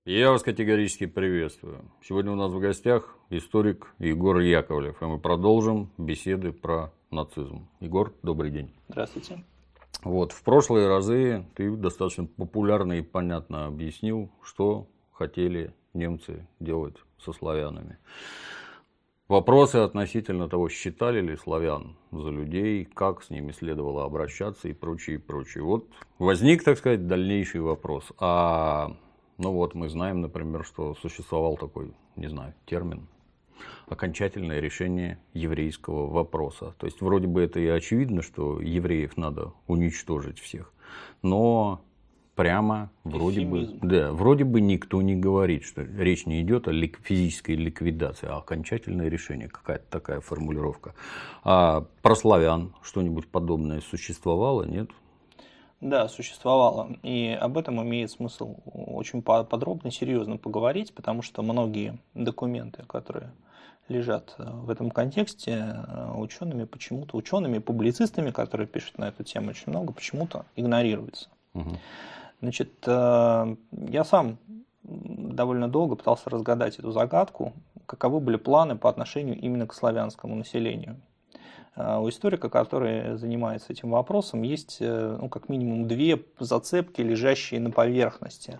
Я вас категорически приветствую. Сегодня у нас в гостях историк Егор Яковлев, и мы продолжим беседы про нацизм. Егор, добрый день. Здравствуйте. Вот, в прошлые разы ты достаточно популярно и понятно объяснил, что хотели немцы делать со славянами. Вопросы относительно того, считали ли славян за людей, как с ними следовало обращаться и прочее, прочее. Вот возник, так сказать, дальнейший вопрос. Ну вот мы знаем, например, что существовал такой, не знаю, термин окончательное решение еврейского вопроса. То есть вроде бы это и очевидно, что евреев надо уничтожить всех, но прямо вроде бы никто не говорит, что речь не идет о физической ликвидации, а окончательное решение, какая-то такая формулировка. А про славян что-нибудь подобное существовало, нет? Да, существовало. И об этом имеет смысл очень подробно и серьезно поговорить, потому что многие документы, которые лежат в этом контексте, учеными, публицистами, которые пишут на эту тему, очень много почему-то игнорируются. Угу. Значит, я сам довольно долго пытался разгадать эту загадку, каковы были планы по отношению именно к славянскому населению. У историка, который занимается этим вопросом, есть как минимум две зацепки, лежащие на поверхности.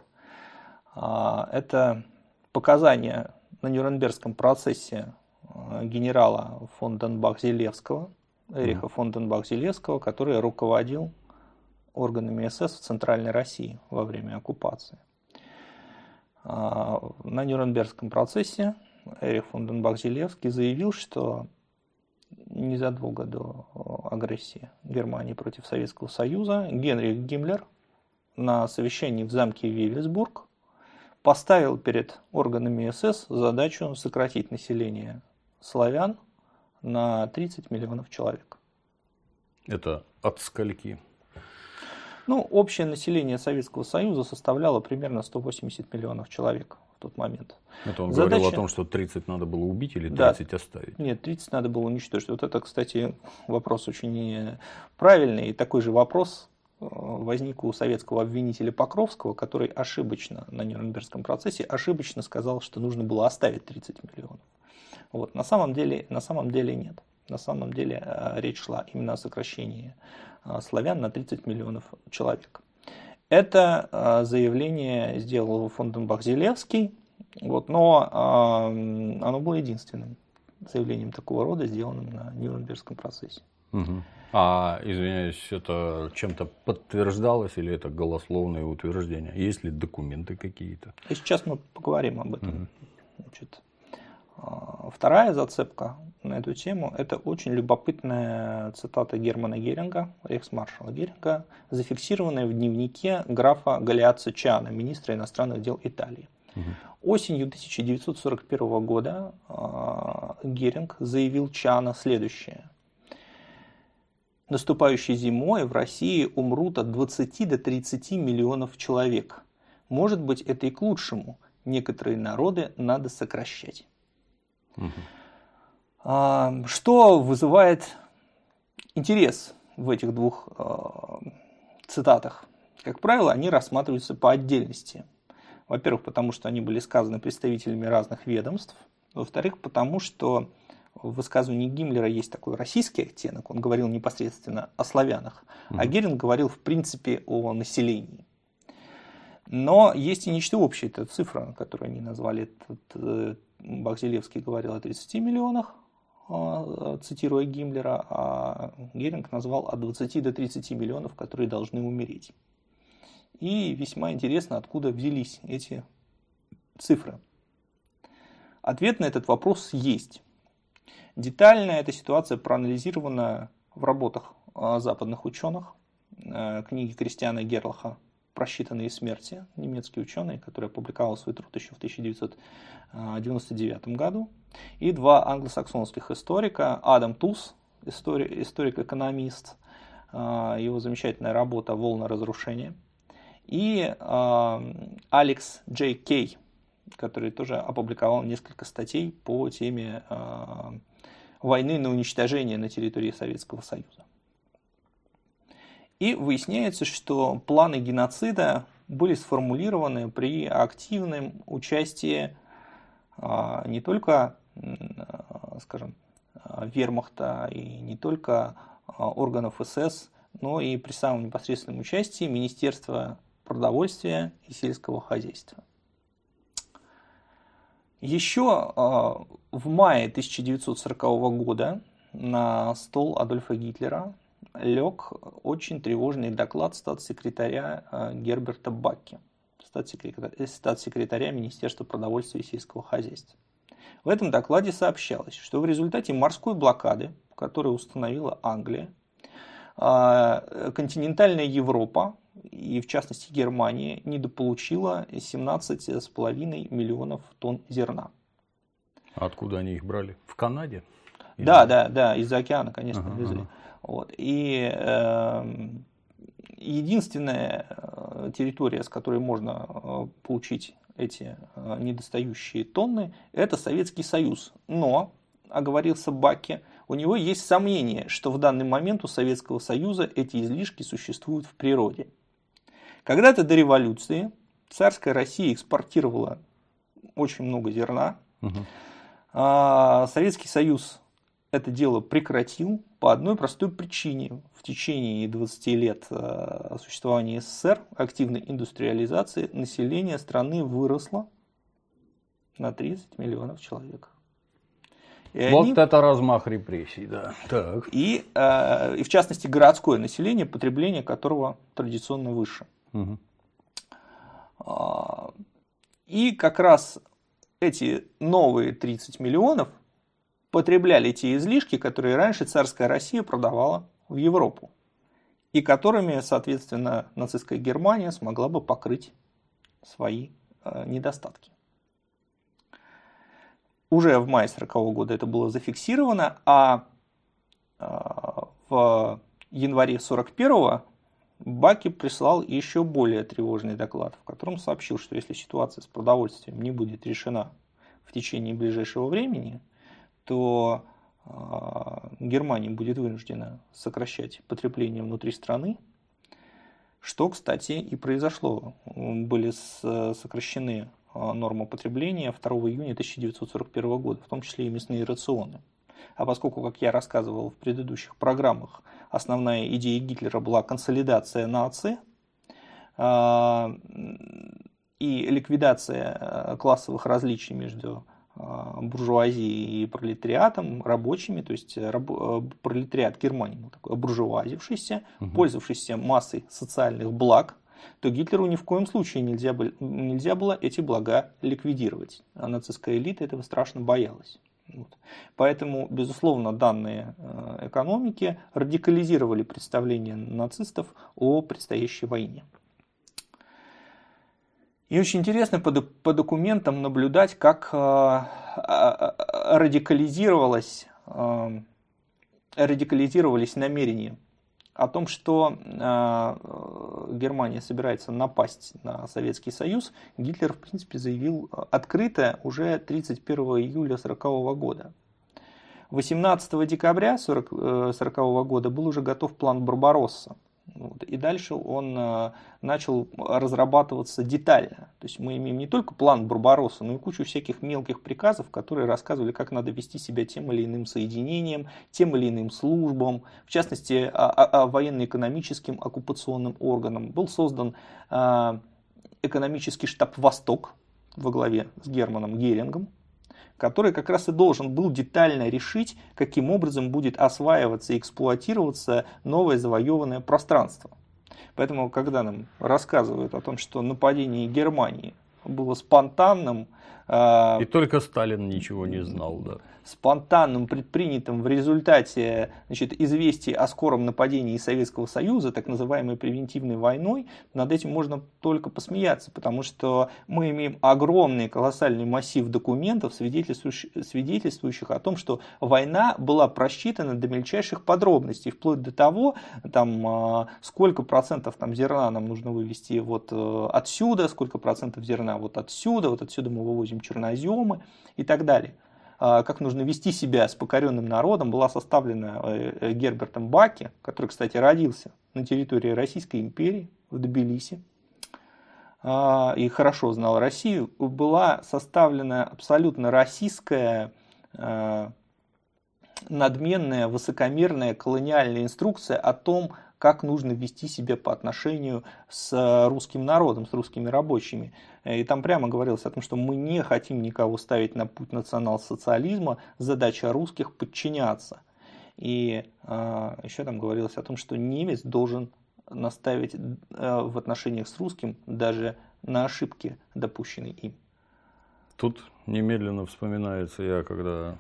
Это показания на Нюрнбергском процессе генерала фон Денбах-Зелевского, Эриха фон Денбах-Зелевского, который руководил органами СС в Центральной России во время оккупации. На Нюрнбергском процессе Эрих фон Денбах-Зелевский заявил, что незадолго до агрессии Германии против Советского Союза Генрих Гиммлер на совещании в замке Вивельсбург поставил перед органами СС задачу сократить население славян на 30 миллионов человек. Это от скольки? Общее население Советского Союза составляло примерно 180 миллионов человек в тот момент. Это он говорил о том, что 30 надо было убить или 30 оставить? Нет, 30 надо было уничтожить. Вот это, кстати, вопрос очень правильный. И такой же вопрос возник у советского обвинителя Покровского, который ошибочно на Нюрнбергском процессе ошибочно сказал, что нужно было оставить 30 миллионов. Вот. На самом деле нет. На самом деле речь шла именно о сокращении славян на 30 миллионов человек. Это заявление сделал фон Денбах-Зелевский, но оно было единственным заявлением такого рода, сделанным на Нюрнбергском процессе. Угу. Извиняюсь, это чем-то подтверждалось или это голословное утверждение? Есть ли документы какие-то? И сейчас мы поговорим об этом. Значит, вторая зацепка на эту тему – это очень любопытная цитата Германа Геринга, рейхсмаршала Геринга, зафиксированная в дневнике графа Галеаццо Чиано, министра иностранных дел Италии. Осенью 1941 года Геринг заявил Чиано следующее. Наступающей зимой в России умрут от 20 до 30 миллионов человек. Может быть, это и к лучшему. Некоторые народы надо сокращать. Что вызывает интерес в этих двух цитатах? Как правило, они рассматриваются по отдельности. Во-первых, потому что они были сказаны представителями разных ведомств. Во-вторых, потому что в высказывании Гиммлера есть такой российский оттенок. Он говорил непосредственно о славянах. А Геринг говорил в принципе о населении. Но есть и нечто общее. Это цифра, которую они назвали. Бах-Зелевский говорил о 30 миллионах, цитируя Гиммлера, а Геринг назвал от 20 до 30 миллионов, которые должны умереть. И весьма интересно, откуда взялись эти цифры. Ответ на этот вопрос есть. Детально эта ситуация проанализирована в работах западных ученых, книги Кристиана Герлаха «Просчитанные смерти», немецкий ученый, который опубликовал свой труд еще в 1999 году, и два англосаксонских историка, Адам Тус, историк-экономист, его замечательная работа «Волна разрушения», и Алекс Джей Кей, который тоже опубликовал несколько статей по теме войны на уничтожение на территории Советского Союза. И выясняется, что планы геноцида были сформулированы при активном участии не только, скажем, вермахта и не только органов СС, но и при самом непосредственном участии Министерства продовольствия и сельского хозяйства. Еще в мае 1940 года на стол Адольфа Гитлера лег очень тревожный доклад статс-секретаря Герберта Бакке, статс-секретаря Министерства продовольствия и сельского хозяйства. В этом докладе сообщалось, что в результате морской блокады, которую установила Англия, континентальная Европа, и в частности Германия, недополучила 17,5 миллионов тонн зерна. Откуда они их брали? В Канаде? Да, из-за океана, конечно, везли. Вот. И единственная территория, с которой можно получить эти недостающие тонны, это Советский Союз. Но, оговорился Бакке, у него есть сомнение, что в данный момент у Советского Союза эти излишки существуют в природе. Когда-то до революции царская Россия экспортировала очень много зерна. Советский Союз это дело прекратил по одной простой причине. В течение 20 лет существования СССР, активной индустриализации, население страны выросло на 30 миллионов человек. Это размах репрессий, да. Так. И в частности городское население, потребление которого традиционно выше. И как раз эти новые 30 миллионов потребляли те излишки, которые раньше царская Россия продавала в Европу. И которыми, соответственно, нацистская Германия смогла бы покрыть свои недостатки. Уже в мае 1940 года это было зафиксировано, а в январе 1941 Бакке прислал еще более тревожный доклад, в котором сообщил, что если ситуация с продовольствием не будет решена в течение ближайшего времени, то Германия будет вынуждена сокращать потребление внутри страны, что, кстати, и произошло. Были сокращены нормы потребления 2 июня 1941 года, в том числе и мясные рационы. А поскольку, как я рассказывал в предыдущих программах, основная идея Гитлера была консолидация нации и ликвидация классовых различий между буржуазией и пролетариатом, рабочими, то есть пролетариат Германии был такой обуржуазившийся, пользовавшийся массой социальных благ, то Гитлеру ни в коем случае нельзя было эти блага ликвидировать. А нацистская элита этого страшно боялась. Вот. Поэтому, безусловно, данные экономики радикализировали представления нацистов о предстоящей войне. И очень интересно по документам наблюдать, как радикализировались намерения о том, что Германия собирается напасть на Советский Союз. Гитлер, в принципе, заявил открыто уже 31 июля 1940 года. 18 декабря 1940 года был уже готов план Барбаросса. Вот. И дальше он начал разрабатываться детально. То есть мы имеем не только план Барбаросса, но и кучу всяких мелких приказов, которые рассказывали, как надо вести себя тем или иным соединением, тем или иным службам, в частности, военно-экономическим оккупационным органам. Был создан экономический штаб «Восток» во главе с Германом Герингом, который как раз и должен был детально решить, каким образом будет осваиваться и эксплуатироваться новое завоеванное пространство. Поэтому, когда нам рассказывают о том, что нападение Германии было спонтанным, и только Сталин ничего не знал, да. Спонтанным, предпринятым в результате, известий о скором нападении Советского Союза, так называемой превентивной войной, над этим можно только посмеяться, потому что мы имеем огромный, колоссальный массив документов, свидетельствующих о том, что война была просчитана до мельчайших подробностей, вплоть до того, сколько процентов зерна нам нужно вывести вот отсюда, сколько процентов зерна вот отсюда мы вывозим черноземы и так далее. Как нужно вести себя с покоренным народом, была составлена Гербертом Бакке, который, кстати, родился на территории Российской империи, в Тбилиси. и хорошо знал Россию, была составлена абсолютно российская, надменная, высокомерная колониальная инструкция о том, как нужно вести себя по отношению с русским народом, с русскими рабочими. И там прямо говорилось о том, что мы не хотим никого ставить на путь национал-социализма, задача русских подчиняться. И еще там говорилось о том, что немец должен наставить в отношениях с русским даже на ошибки, допущенные им. Тут немедленно вспоминается я, когда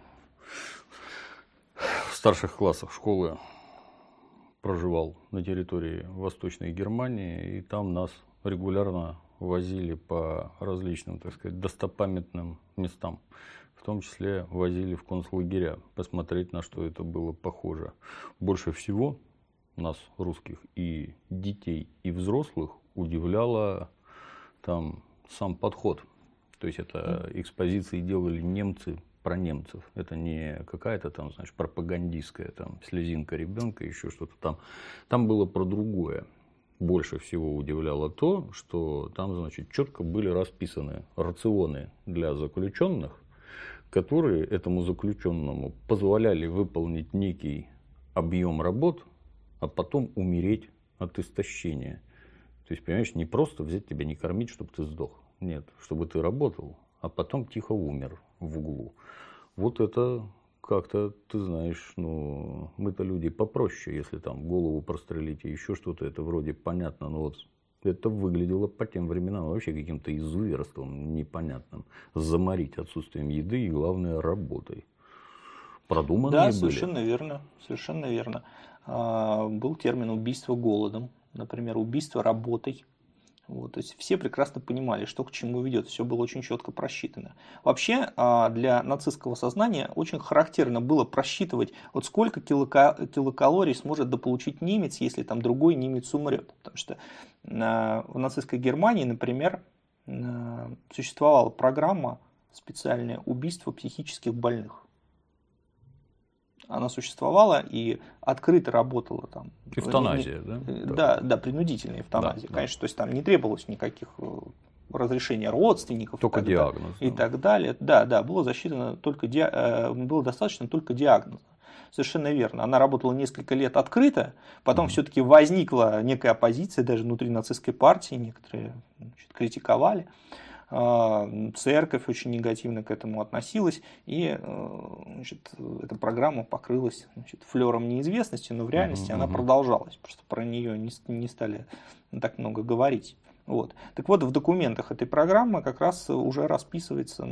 в старших классах школы проживал на территории Восточной Германии, и там нас регулярно возили по различным, так сказать, достопамятным местам. В том числе возили в концлагеря, посмотреть, на что это было похоже. Больше всего нас, русских, и детей, и взрослых, удивляло там сам подход. То есть это экспозиции делали немцы про немцев. Это не какая-то там, значит, пропагандистская там слезинка ребенка, еще что-то там. Там было про другое. Больше всего удивляло то, что там, значит, четко были расписаны рационы для заключенных, которые этому заключенному позволяли выполнить некий объем работ, а потом умереть от истощения. То есть, понимаешь, не просто взять тебя, не кормить, чтобы ты сдох. Нет, чтобы ты работал, а потом тихо умер в углу. Вот это как-то, ты знаешь, ну, мы-то люди попроще, если там голову прострелить и еще что-то, это вроде понятно, но вот это выглядело по тем временам вообще каким-то изуверством непонятным. Заморить отсутствием еды и, главное, работой. Продуманные Да, были. совершенно верно, совершенно верно. Был термин убийство голодом, например, убийство работой. Вот, то есть все прекрасно понимали, что к чему ведет, все было очень четко просчитано. Вообще для нацистского сознания очень характерно было просчитывать, вот сколько килокалорий сможет дополучить немец, если там другой немец умрет. Потому что в нацистской Германии, например, существовала программа специальное убийство психических больных. Она существовала и открыто работала там. Эвтаназия, да? Да, принудительная эвтаназия. Да, конечно, да. То есть там не требовалось никаких разрешения родственников только диагноз. И так далее. Да, было засчитано было достаточно только диагноза. Совершенно верно. Она работала несколько лет открыто, потом все-таки возникла некая оппозиция, даже внутри нацистской партии, некоторые критиковали. Церковь очень негативно к этому относилась, и эта программа покрылась флером неизвестности, но в реальности она продолжалась, просто про нее не стали так много говорить. Вот. Так вот, в документах этой программы как раз уже расписывается,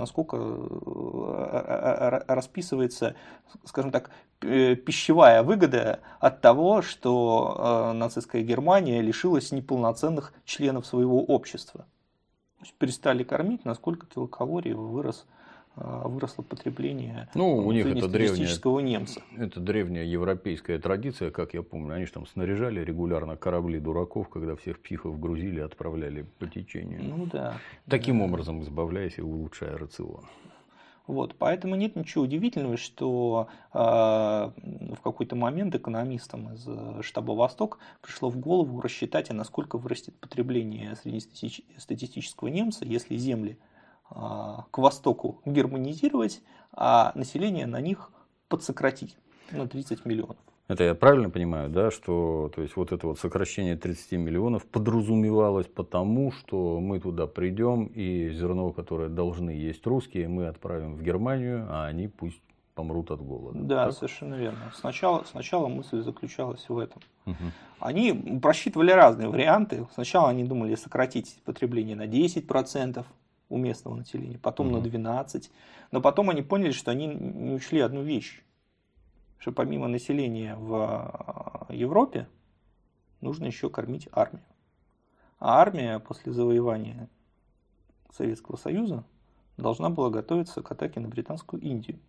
расписывается, скажем так, пищевая выгода от того, что нацистская Германия лишилась неполноценных членов своего общества. Перестали кормить, на сколько килокалорий выросло потребление у них среднестатистического немца. Это древняя европейская традиция, как я помню. Они же там снаряжали регулярно корабли дураков, когда всех психов грузили и отправляли по течению. Таким образом избавляясь и улучшая рацион. Вот, поэтому нет ничего удивительного, что в какой-то момент экономистам из штаба «Восток» пришло в голову рассчитать, насколько вырастет потребление среднестатистического немца, если земли к востоку германизировать, а население на них подсократить на 30 миллионов. Это я правильно понимаю, да, что то есть вот это вот сокращение 30 миллионов подразумевалось потому, что мы туда придем и зерно, которое должны есть русские, мы отправим в Германию, а они пусть помрут от голода. Да, так? Совершенно верно. Сначала мысль заключалась в этом. Они просчитывали разные варианты. Сначала они думали сократить потребление на 10% у местного населения, потом на 12%. Но потом они поняли, что они не учли одну вещь. Что помимо населения в Европе нужно еще кормить армию. А армия после завоевания Советского Союза должна была готовиться к атаке на Британскую Индию.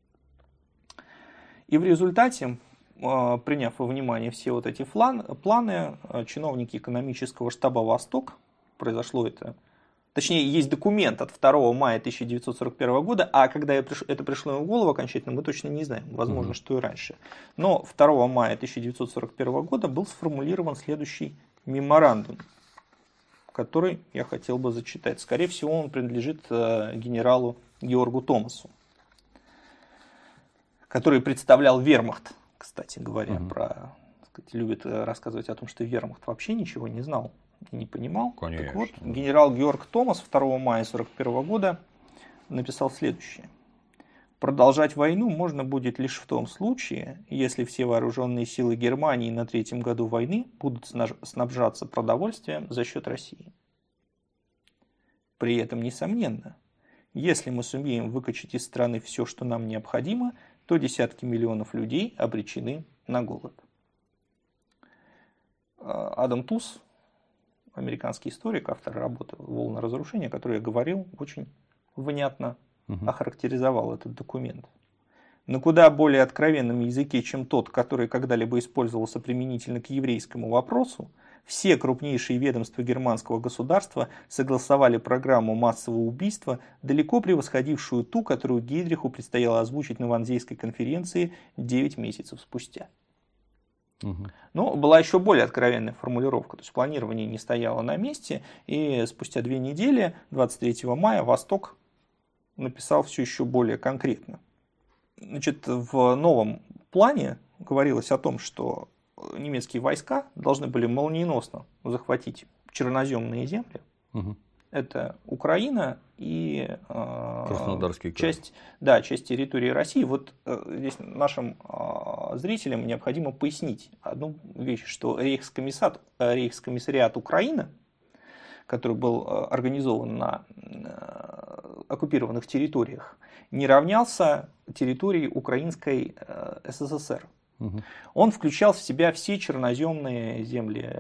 И в результате, приняв во внимание все вот эти планы, чиновники экономического штаба «Восток», произошло это. Точнее, есть документ от 2 мая 1941 года, а когда это пришло им в голову окончательно, мы точно не знаем. Возможно, что и раньше. Но 2 мая 1941 года был сформулирован следующий меморандум, который я хотел бы зачитать. Скорее всего, он принадлежит генералу Георгу Томасу, который представлял вермахт, кстати говоря, любит рассказывать о том, что вермахт вообще ничего не знал и не понимал. Конечно. Так вот, генерал Георг Томас 2 мая 1941 года написал следующее. Продолжать войну можно будет лишь в том случае, если все вооруженные силы Германии на 3-м году войны будут снабжаться продовольствием за счет России. При этом, несомненно, если мы сумеем выкачать из страны все, что нам необходимо, то десятки миллионов людей обречены на голод. Адам Туз, американский историк, автор работы «Волны разрушения», о которой я говорил, очень внятно охарактеризовал этот документ. На куда более откровенном языке, чем тот, который когда-либо использовался применительно к еврейскому вопросу, все крупнейшие ведомства германского государства согласовали программу массового убийства, далеко превосходившую ту, которую Гейдриху предстояло озвучить на Ванзейской конференции 9 месяцев спустя. Но была еще более откровенная формулировка, то есть планирование не стояло на месте, и спустя 2 недели, 23 мая, Восток написал все еще более конкретно. Значит, в новом плане говорилось о том, что немецкие войска должны были молниеносно захватить черноземные земли. Это Украина и Краснодарский край. часть территории России. Вот здесь нашим зрителям необходимо пояснить одну вещь, что Рейхскомиссариат Украины, который был организован на оккупированных территориях, не равнялся территории Украинской СССР. Он включал в себя все черноземные земли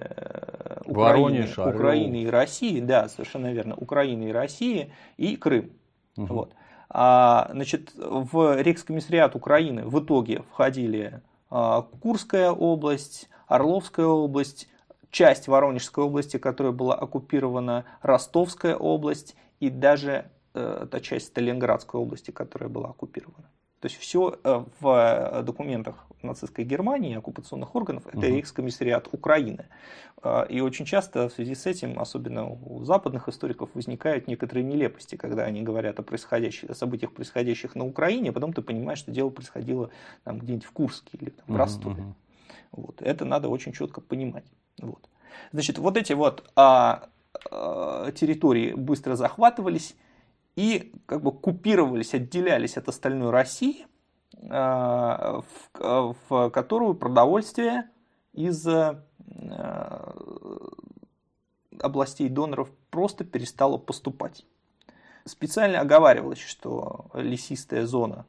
Украины и России, да, совершенно верно, Украины и России и Крым. Вот. Значит, в Рейхскомиссариат Украины в итоге входили Курская область, Орловская область, часть Воронежской области, которая была оккупирована, Ростовская область и даже та часть Сталинградской области, которая была оккупирована. То есть все в документах нацистской Германии, оккупационных органов, это Рейхскомиссариат Украины. И очень часто в связи с этим, особенно у западных историков, возникают некоторые нелепости, когда они говорят о событиях, происходящих на Украине, а потом ты понимаешь, что дело происходило там, где-нибудь в Курске или там, в Ростове. Вот. Это надо очень четко понимать. Вот. Значит, вот эти вот территории быстро захватывались и как бы купировались, отделялись от остальной России, в которую продовольствие из областей доноров просто перестало поступать. Специально оговаривалось, что лесистая зона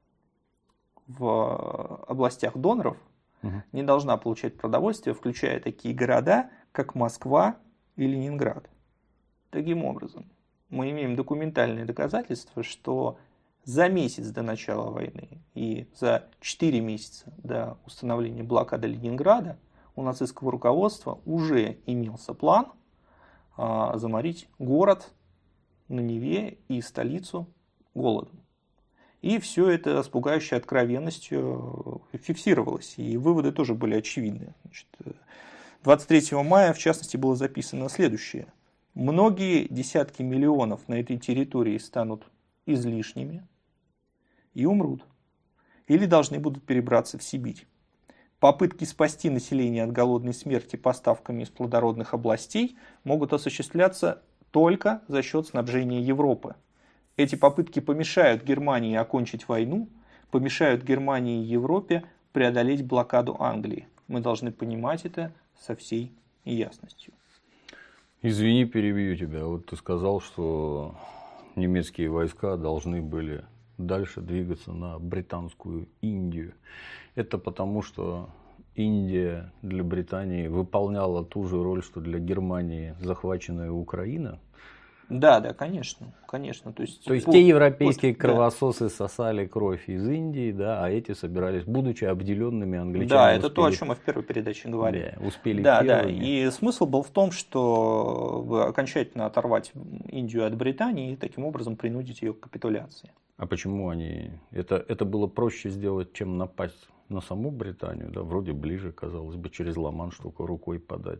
в областях доноров не должна получать продовольствие, включая такие города, как Москва и Ленинград. Таким образом, мы имеем документальные доказательства, что за месяц до начала войны и за 4 месяца до установления блокады Ленинграда у нацистского руководства уже имелся план заморить город на Неве и столицу голодом. И все это с пугающей откровенностью фиксировалось, и выводы тоже были очевидны. Значит, 23 мая, в частности, было записано следующее. Многие десятки миллионов на этой территории станут излишними и умрут. Или должны будут перебраться в Сибирь. Попытки спасти население от голодной смерти поставками из плодородных областей могут осуществляться только за счет снабжения Европы. Эти попытки помешают Германии окончить войну, помешают Германии и Европе преодолеть блокаду Англии. Мы должны понимать это со всей ясностью. Извини, перебью тебя. Вот ты сказал, что немецкие войска должны были дальше двигаться на британскую Индию. Это потому, что Индия для Британии выполняла ту же роль, что для Германии захваченная Украина? Да, конечно. То есть те европейские кровососы сосали кровь из Индии, да, а эти собирались, будучи обделенными англичанами. Да, это то, о чем мы в первой передаче говорили. Да, успели первыми. Да, и смысл был в том, что окончательно оторвать Индию от Британии и таким образом принудить ее к капитуляции. А почему они... Это было проще сделать, чем напасть на саму Британию, да, вроде ближе, казалось бы, через Ла-Манш только рукой подать.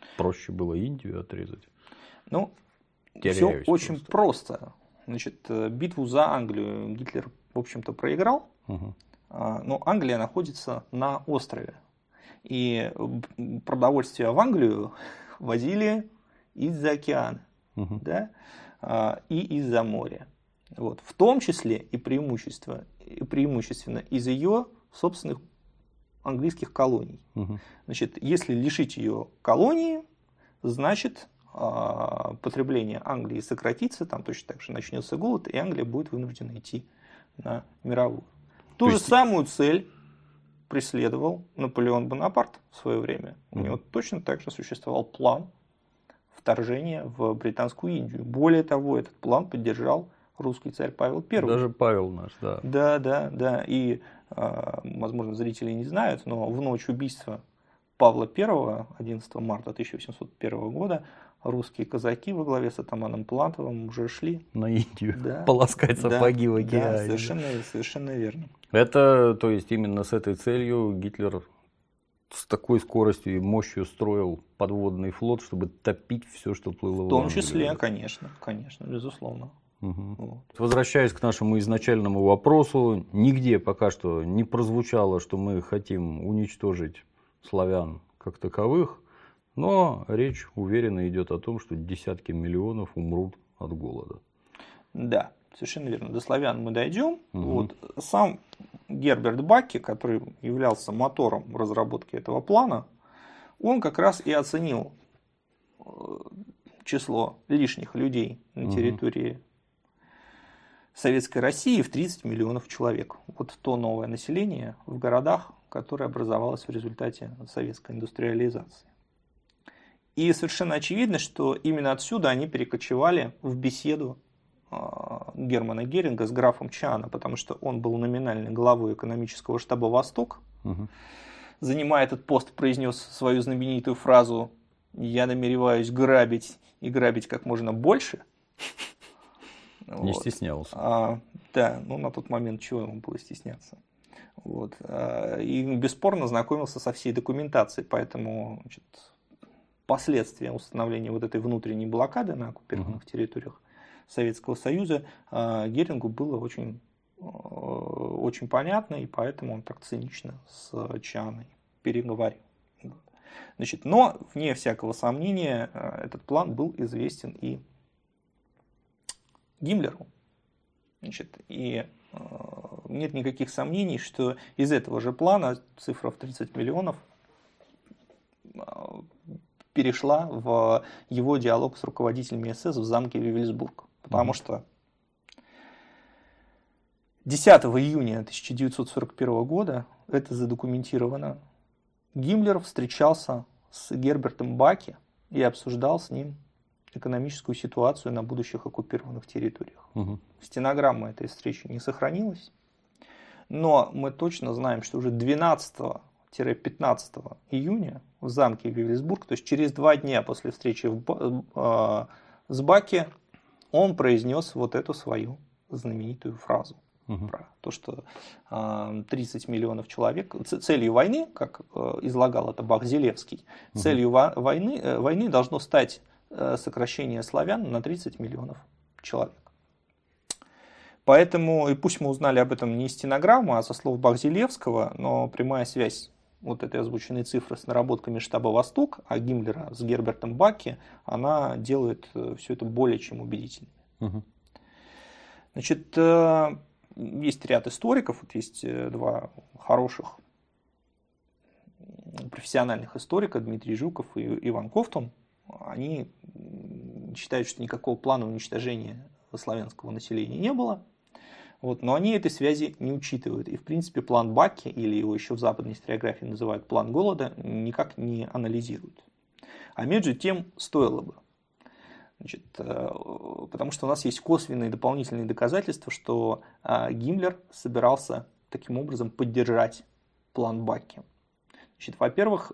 Проще было Индию отрезать. Ну, все очень просто. Значит, битву за Англию Гитлер, в общем-то, проиграл. Но Англия находится на острове. И продовольствие в Англию возили из-за океана, да, и из-за моря. Вот. В том числе и преимущественно из ее собственных английских колоний. Значит, если лишить ее колонии, значит, потребление Англии сократится, там точно так же начнется голод, и Англия будет вынуждена идти на мировую. Ту же самую цель преследовал Наполеон Бонапарт в свое время. У него точно так же существовал план вторжения в Британскую Индию. Более того, этот план поддержал русский царь Павел I. Даже Павел наш, да. Да. И, возможно, зрители не знают, но в ночь убийства Павла I, 11 марта 1801 года, русские казаки во главе с атаманом Платовым уже шли на Индию полоскать сапоги в океане. Да, совершенно верно. Это, то есть, именно с этой целью Гитлер с такой скоростью и мощью строил подводный флот, чтобы топить все, что плыло в Англию. В том числе, конечно, безусловно. Вот. Возвращаясь к нашему изначальному вопросу, нигде пока что не прозвучало, что мы хотим уничтожить славян как таковых, но речь уверенно идет о том, что десятки миллионов умрут от голода. Да, совершенно верно. До славян мы дойдем. Вот. Сам Герберт Бакке, который являлся мотором разработки этого плана, он как раз и оценил число лишних людей на территории Советской России в 30 миллионов человек. Вот то новое население в городах, которое образовалось в результате советской индустриализации. И совершенно очевидно, что именно отсюда они перекочевали в беседу Германа Геринга с графом Чана, потому что он был номинальной главой экономического штаба «Восток». Занимая этот пост, произнес свою знаменитую фразу «Я намереваюсь грабить и грабить как можно больше». Не стеснялся. Да, на тот момент чего ему было стесняться. Вот. И бесспорно знакомился со всей документацией, поэтому последствия установления вот этой внутренней блокады на оккупированных территориях Советского Союза Герингу было очень, очень понятно, и поэтому он так цинично с Чаной переговорил. Значит, но, вне всякого сомнения, этот план был известен и Гиммлеру. Значит, и нет никаких сомнений, что из этого же плана цифра в 30 миллионов перешла в его диалог с руководителями СС в замке Вивельсбург. Потому что 10 июня 1941 года, это задокументировано, Гиммлер встречался с Гербертом Бакке и обсуждал с ним экономическую ситуацию на будущих оккупированных территориях. Стенограмма этой встречи не сохранилась, но мы точно знаем, что уже 12-15 июня в замке Вивельсбург, то есть через 2 дня после встречи с Бакке, он произнес вот эту свою знаменитую фразу про то, что 30 миллионов человек, целью войны, как излагал это Бах-Зелевский, целью войны должно стать сокращение славян на 30 миллионов человек. Поэтому, и пусть мы узнали об этом не из стенограммы, а со слов Бах-Зелевского, но прямая связь вот этой озвученной цифры с наработками штаба «Восток», а Гиммлера с Гербертом Бакке, она делает все это более чем убедительным. Значит, есть ряд историков, вот есть 2 хороших профессиональных историка, Дмитрий Жуков и Иван Ковтун. Они считают, что никакого плана уничтожения славянского населения не было. Вот, но они этой связи не учитывают. И, в принципе, план Бакке, или его еще в западной историографии называют план голода, никак не анализируют. А между тем стоило бы. Значит, потому что у нас есть косвенные дополнительные доказательства, что Гиммлер собирался таким образом поддержать план Бакке. Значит, во-первых,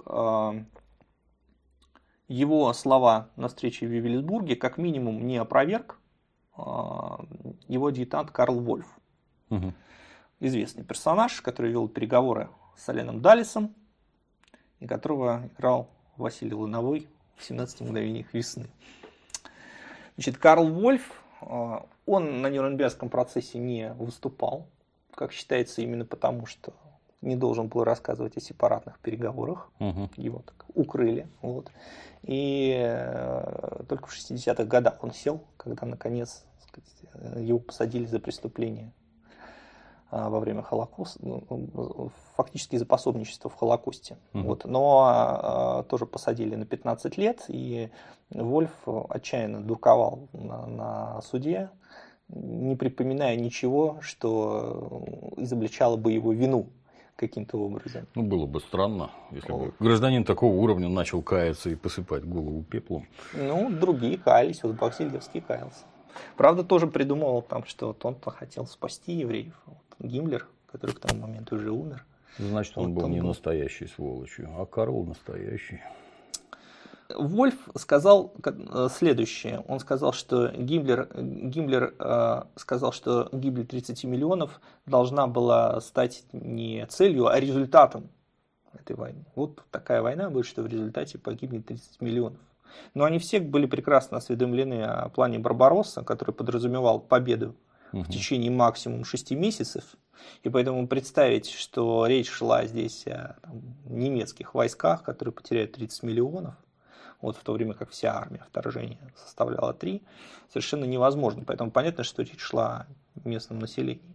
его слова на встрече в Вивельсбурге как минимум не опроверг его адъютант Карл Вольф. Известный персонаж, который вел переговоры с Оленом Даллесом, и которого играл Василий Лановой в 17 мгновениях весны. Значит, Карл Вольф, он на Нюрнбергском процессе не выступал, как считается, именно потому, что не должен был рассказывать о сепаратных переговорах. Его так укрыли. Вот. И только в 60-х годах он сел, когда, наконец, его посадили за преступление во время Холокоста, фактически за пособничество в Холокосте. Вот. Но тоже посадили на 15 лет, и Вольф отчаянно дурковал на суде, не припоминая ничего, что изобличало бы его вину каким-то образом. Ну, было бы странно, если бы гражданин такого уровня начал каяться и посыпать голову пеплом. Ну, другие каялись, вот Баксильевский каялся. Правда, тоже придумывал там, что вот он-то хотел спасти евреев. Вот Гиммлер, который к тому моменту уже умер. Значит, он был не настоящей сволочью, а Карл настоящий. Вольф сказал следующее. Он сказал, что Гиммлер сказал, что гибель 30 миллионов должна была стать не целью, а результатом этой войны. Вот такая война будет, что в результате погибнет 30 миллионов. Но они все были прекрасно осведомлены о плане Барбаросса, который подразумевал победу в течение максимум 6 месяцев. И поэтому представить, что речь шла здесь о немецких войсках, которые потеряют 30 миллионов, вот в то время как вся армия вторжения составляла 3, совершенно невозможно. Поэтому понятно, что речь шла о местном населении.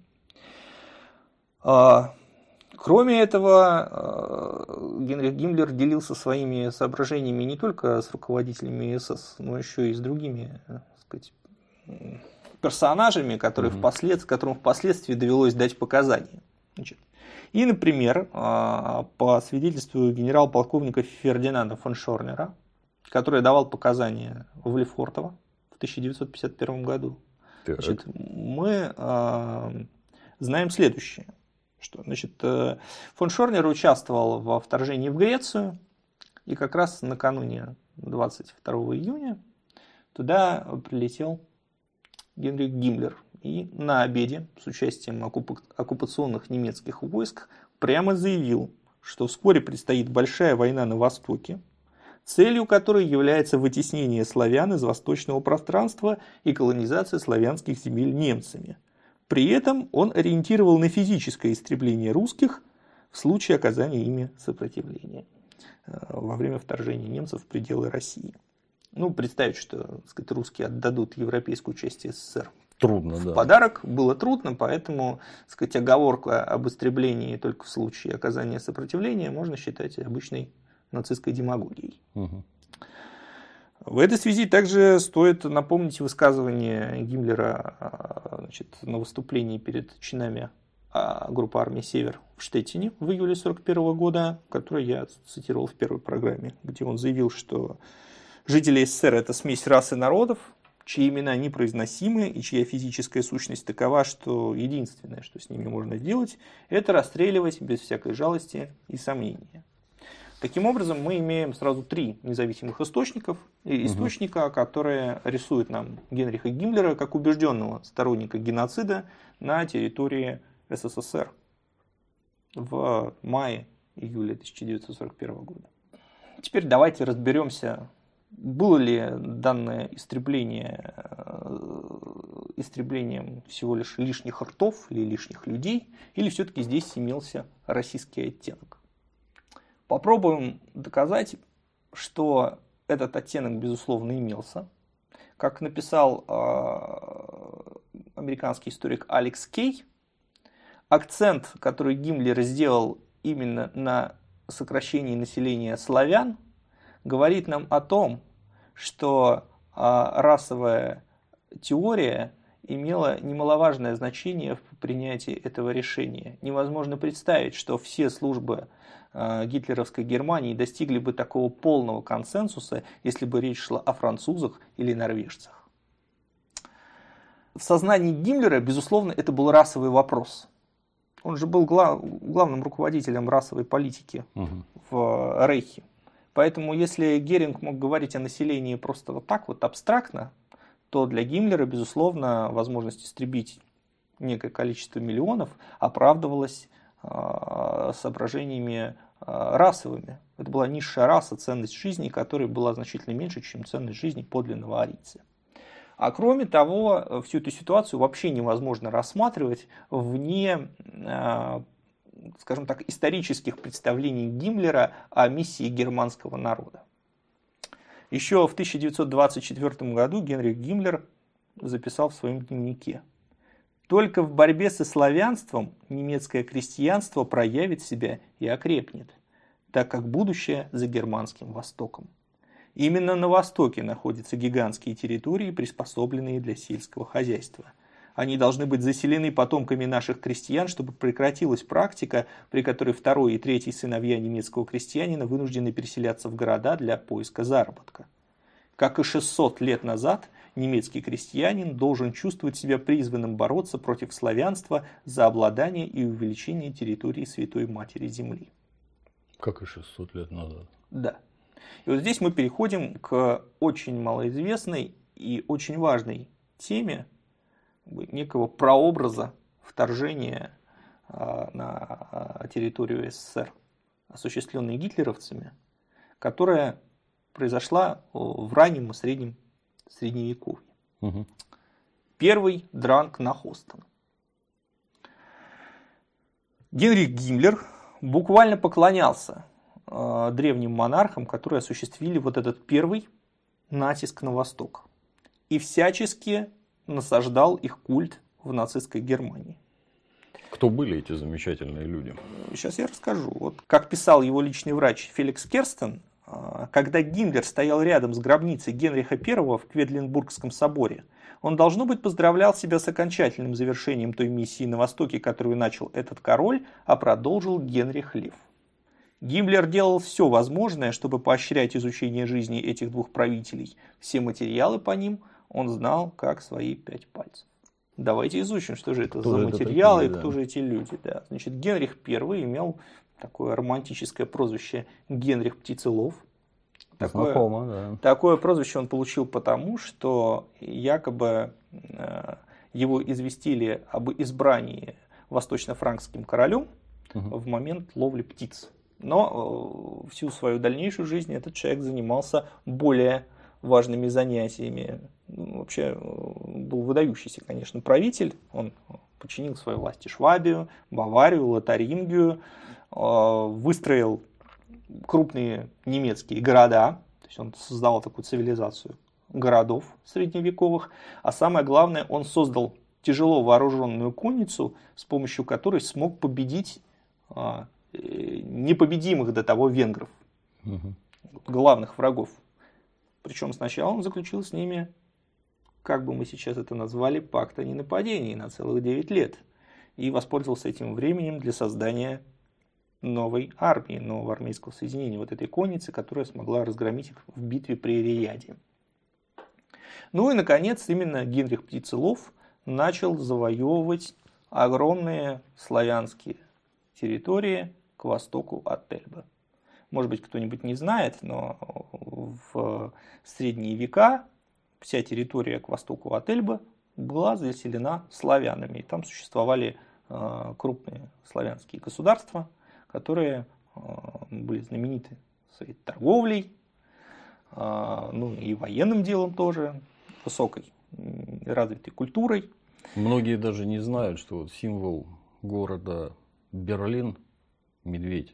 Кроме этого, Генрих Гиммлер делился своими соображениями не только с руководителями СС, но еще и с другими, так сказать, персонажами, которым впоследствии довелось дать показания. Значит, и, например, по свидетельству генерал-полковника Фердинанда фон Шорнера, который давал показания в Лефортово в 1951 году, значит, мы знаем следующее. Что, значит, фон Шорнер участвовал во вторжении в Грецию, и как раз накануне 22 июня туда прилетел Генрих Гиммлер. И на обеде с участием оккупационных немецких войск прямо заявил, что вскоре предстоит большая война на Востоке, целью которой является вытеснение славян из восточного пространства и колонизация славянских земель немцами. При этом он ориентировал на физическое истребление русских в случае оказания ими сопротивления во время вторжения немцев в пределы России. Ну, представить, что, так сказать, русские отдадут европейскую часть СССР в подарок было трудно, поэтому, так сказать, оговорка об истреблении только в случае оказания сопротивления можно считать обычной нацистской демагогией. В этой связи также стоит напомнить высказывание Гиммлера, значит, на выступлении перед чинами группы армии «Север» в Штеттине в июле 1941 года, которое я цитировал в первой программе, где он заявил, что жители СССР – это смесь рас и народов, чьи имена непроизносимы и чья физическая сущность такова, что единственное, что с ними можно сделать, это расстреливать без всякой жалости и сомнения. Таким образом, мы имеем сразу 3 независимых источника, которые рисуют нам Генриха Гиммлера как убежденного сторонника геноцида на территории СССР в мае-июле 1941 года. Теперь давайте разберемся, было ли данное истреблением всего лишь лишних ртов или лишних людей, или все-таки здесь имелся российский оттенок. Попробуем доказать, что этот оттенок, безусловно, имелся. Как написал американский историк Алекс Кей, акцент, который Гиммлер сделал именно на сокращении населения славян, говорит нам о том, что расовая теория имела немаловажное значение в принятии этого решения. Невозможно представить, что все службы гитлеровской Германии достигли бы такого полного консенсуса, если бы речь шла о французах или норвежцах. В сознании Гиммлера, безусловно, это был расовый вопрос. Он же был главным руководителем расовой политики в Рейхе. Поэтому, если Геринг мог говорить о населении просто вот так вот абстрактно, то для Гиммлера, безусловно, возможность истребить некое количество миллионов оправдывалась соображениями расовыми. Это была низшая раса, ценность жизни, которая была значительно меньше, чем ценность жизни подлинного арийца. А кроме того, всю эту ситуацию вообще невозможно рассматривать вне, скажем так, исторических представлений Гиммлера о миссии германского народа. Еще в 1924 году Генрих Гиммлер записал в своем дневнике: «Только в борьбе со славянством немецкое крестьянство проявит себя и окрепнет, так как будущее за германским Востоком. Именно на Востоке находятся гигантские территории, приспособленные для сельского хозяйства. Они должны быть заселены потомками наших крестьян, чтобы прекратилась практика, при которой второй и третий сыновья немецкого крестьянина вынуждены переселяться в города для поиска заработка. Как и 600 лет назад, немецкий крестьянин должен чувствовать себя призванным бороться против славянства за обладание и увеличение территории Святой Матери Земли». Как и 600 лет назад. Да. И вот здесь мы переходим к очень малоизвестной и очень важной теме некого прообраза вторжения на территорию СССР, осуществленной гитлеровцами, которая произошла в раннем и среднем средневековье. Угу. Первый дранг на Хостен. Генрих Гиммлер буквально поклонялся древним монархам, которые осуществили вот этот первый натиск на восток, и всячески насаждал их культ в нацистской Германии. Кто были эти замечательные люди? Сейчас я расскажу. Вот как писал его личный врач Феликс Керстен, когда Гиммлер стоял рядом с гробницей Генриха I в Кведленбургском соборе, он, должно быть, поздравлял себя с окончательным завершением той миссии на Востоке, которую начал этот король, а продолжил Генрих Лев. Гиммлер делал все возможное, чтобы поощрять изучение жизни этих двух правителей. Все материалы по ним он знал как свои 5 пальцев. Давайте изучим, что же это за материалы и кто же эти люди. Да. Значит, Генрих I имел такое романтическое прозвище Генрих Птицелов. Такое прозвище он получил потому, что якобы его известили об избрании восточно-франкским королем в момент ловли птиц. Но всю свою дальнейшую жизнь этот человек занимался более важными занятиями. Вообще был выдающийся, конечно, правитель. Он подчинил своей власти Швабию, Баварию, Лотарингию, выстроил крупные немецкие города. То есть он создал такую цивилизацию городов средневековых. А самое главное, он создал тяжело вооруженную конницу, с помощью которой смог победить непобедимых до того венгров, главных врагов. Причем сначала он заключил с ними, как бы мы сейчас это назвали, пакт о ненападении на целых 9 лет. И воспользовался этим временем для создания новой армии, нового армейского соединения, вот этой конницы, которая смогла разгромить их в битве при Рияде. Ну и, наконец, именно Генрих Птицелов начал завоевывать огромные славянские территории к востоку от Эльбы. Может быть, кто-нибудь не знает, но в средние века вся территория к востоку от Эльбы была заселена славянами. И там существовали крупные славянские государства, которые были знамениты своей торговлей, ну и военным делом тоже, высокой развитой культурой. Многие даже не знают, что вот символ города Берлин – медведь.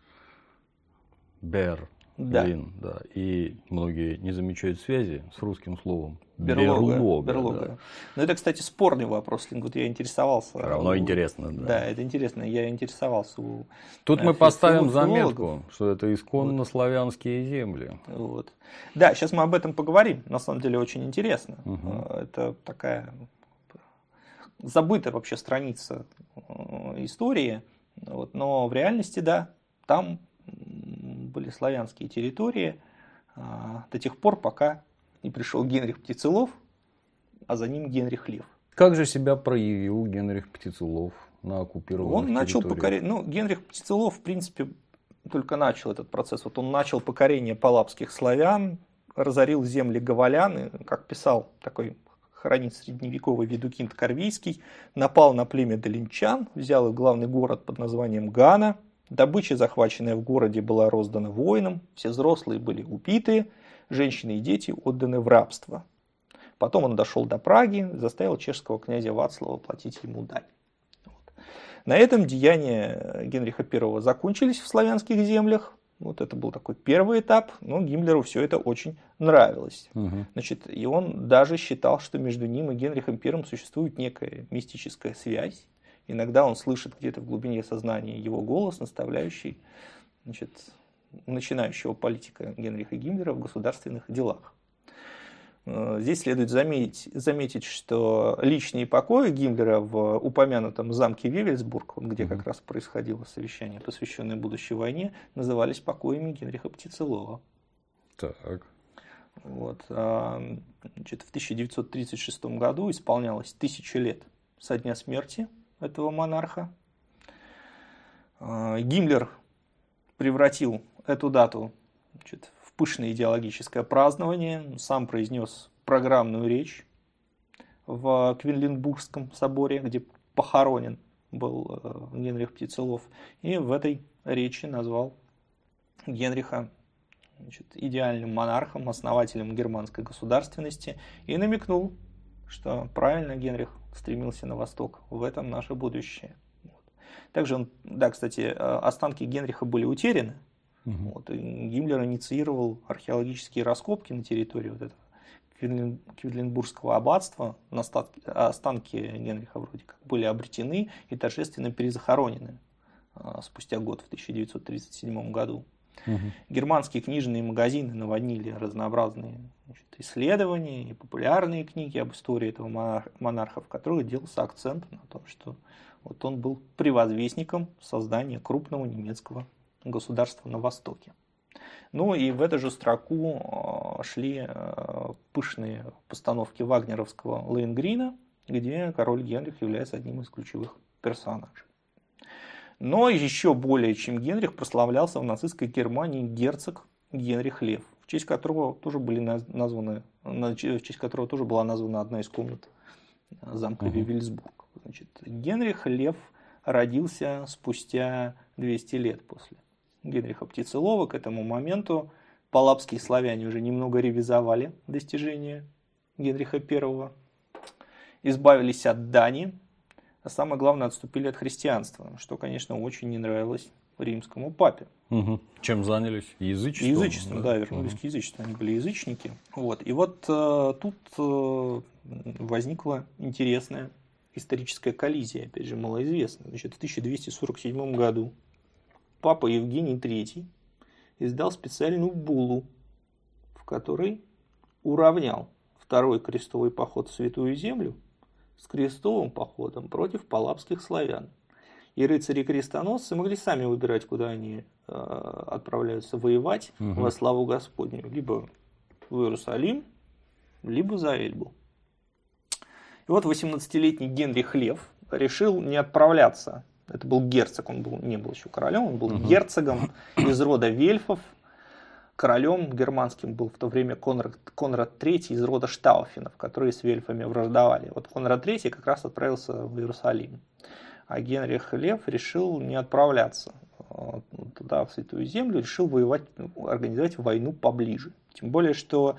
Берлин, да. И многие не замечают связи с русским словом берлога. Да. Но это, кстати, спорный вопрос. Вот я интересовался. Равно интересно, да. Да, это интересно. Я интересовался у Тут мы поставим заметку, что это исконно славянские земли. Вот. Да, сейчас мы об этом поговорим. На самом деле очень интересно. Это такая забытая вообще страница истории. Вот. Но в реальности, да, там были славянские территории до тех пор, пока не пришел Генрих Птицелов, а за ним Генрих Лев. Как же себя проявил Генрих Птицелов на оккупированных территориях? Он начал покорение. Генрих Птицелов, в принципе, только начал этот процесс. Вот он начал покорение палапских славян, разорил земли говолян, и, как писал такой хронист средневековый Видукинд Корвийский, напал на племя долинчан, взял их главный город под названием Гана, Добыча, захваченная в городе, была роздана воинам, все взрослые были убиты, женщины и дети отданы в рабство. Потом он дошел до Праги, заставил чешского князя Вацлава платить ему дань. На этом деяния Генриха I закончились в славянских землях. Вот это был такой первый этап, но Гиммлеру все это очень нравилось. Значит, и он даже считал, что между ним и Генрихом I существует некая мистическая связь. Иногда он слышит где-то в глубине сознания его голос, наставляющий, значит, начинающего политика Генриха Гиммлера в государственных делах. Здесь следует заметить, что личные покои Гиммлера в упомянутом замке Вевельсбург, где как раз происходило совещание, посвященное будущей войне, назывались покоями Генриха Птицелова. Так. Вот. Значит, в 1936 году исполнялось 1000 лет со дня смерти этого монарха. Гиммлер превратил эту дату, значит, в пышное идеологическое празднование, сам произнес программную речь в Кведлинбургском соборе, где похоронен был Генрих Птицелов, и в этой речи назвал Генриха, значит, идеальным монархом, основателем германской государственности, и намекнул, что правильно Генрих стремился на восток, в этом наше будущее. Также кстати, останки Генриха были утеряны. И Гиммлер инициировал археологические раскопки на территории вот этого Кведлинбургского аббатства. Останки Генриха вроде как были обретены и торжественно перезахоронены спустя год, в 1937 году. Германские книжные магазины наводнили разнообразные, значит, исследования и популярные книги об истории этого монарха, в которых делался акцент на том, что вот он был предвозвестником создания крупного немецкого государства на Востоке. Ну и в эту же строку шли пышные постановки вагнеровского Лоенгрина, где король Генрих является одним из ключевых персонажей. Но еще более чем Генрих прославлялся в нацистской Германии герцог Генрих Лев, в честь которого тоже была названа одна из комнат замка Вевельсбург. Значит, Генрих Лев родился спустя 200 лет после Генриха Птицелова. К этому моменту палапские славяне уже немного ревизовали достижения Генриха I, избавились от дани, а самое главное, отступили от христианства, что, конечно, очень не нравилось римскому папе. Чем занялись? Язычеством? Язычеством, да, вернулись к язычеству, они были язычники. Вот. И вот тут возникла интересная историческая коллизия, опять же, малоизвестная. Значит, в 1247 году папа Евгений III издал специальную буллу, в которой уравнял второй крестовый поход в Святую Землю с крестовым походом против палапских славян. И рыцари-крестоносцы могли сами выбирать, куда они отправляются воевать во славу Господню. Либо в Иерусалим, либо за Эльбу. И вот 18-летний Генрих Лев решил не отправляться. Это был герцог, он не был еще королем, он был герцогом из рода вельфов. Королем германским был в то время Конрад III из рода Штауфенов, которые с вельфами враждовали. Вот Конрад III как раз отправился в Иерусалим. А Генрих Лев решил не отправляться туда, в Святую Землю, решил организовать войну поближе. Тем более, что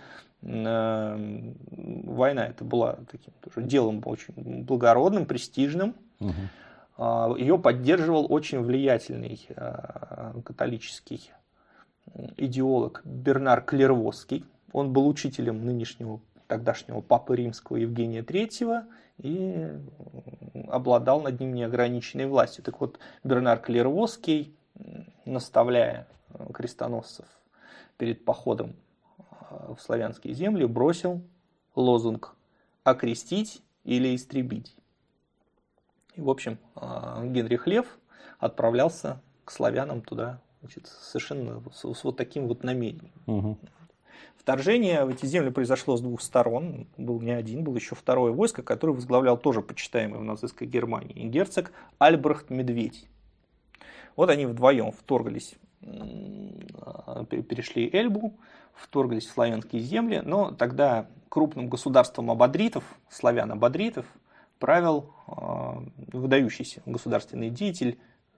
война это была таким тоже делом очень благородным, престижным. Ее поддерживал очень влиятельный католический идеолог Бернар Клервосский. Он был учителем тогдашнего папы римского Евгения III и обладал над ним неограниченной властью. Так вот, Бернар Клервосский, наставляя крестоносцев перед походом в славянские земли, бросил лозунг «окрестить или истребить». И, в общем, Генрих Лев отправлялся к славянам туда, значит, совершенно с вот таким вот намерением. Вторжение в эти земли произошло с двух сторон. Был не один, был еще второе войско, которое возглавлял тоже почитаемый в нацистской Германии герцог Альбрехт Медведь. Вот они вдвоем вторглись, перешли Эльбу, вторглись в славянские земли, но тогда крупным государством абадритов, славян-абадритов, правил выдающийся государственный деятель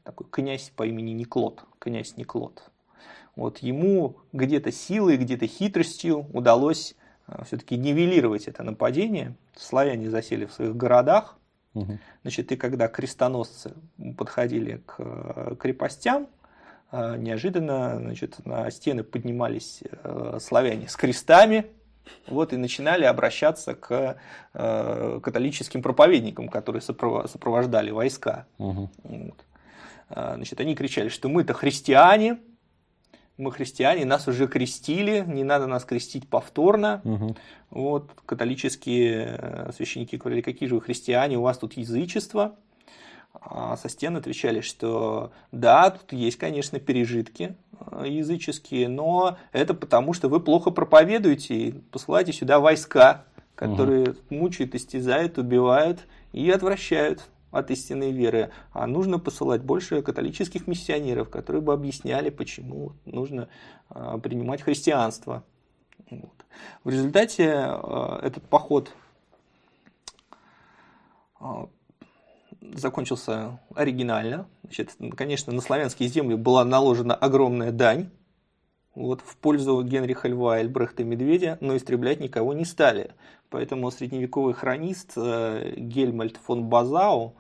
такой князь по имени Никлод, князь Никлод. Вот ему где-то силой, где-то хитростью удалось все-таки нивелировать это нападение. Славяне засели в своих городах. Значит, и когда крестоносцы подходили к крепостям, неожиданно, значит, на стены поднимались славяне с крестами, вот, и начинали обращаться к католическим проповедникам, которые сопровождали войска. Вот. Значит, они кричали, что мы-то христиане, мы христиане, нас уже крестили, не надо нас крестить повторно. Вот, католические священники говорили, какие же вы христиане, у вас тут язычество. А со стен отвечали, что да, тут есть, конечно, пережитки языческие, но это потому, что вы плохо проповедуете и посылаете сюда войска, которые мучают, истязают, убивают и отвращают от истинной веры. А нужно посылать больше католических миссионеров, которые бы объясняли, почему нужно принимать христианство. Вот. В результате этот поход закончился оригинально. Значит, конечно, на славянские земли была наложена огромная дань вот, в пользу Генриха Льва, Альбрехта Медведя, но истреблять никого не стали. Поэтому средневековый хронист Гельмольд фон Базау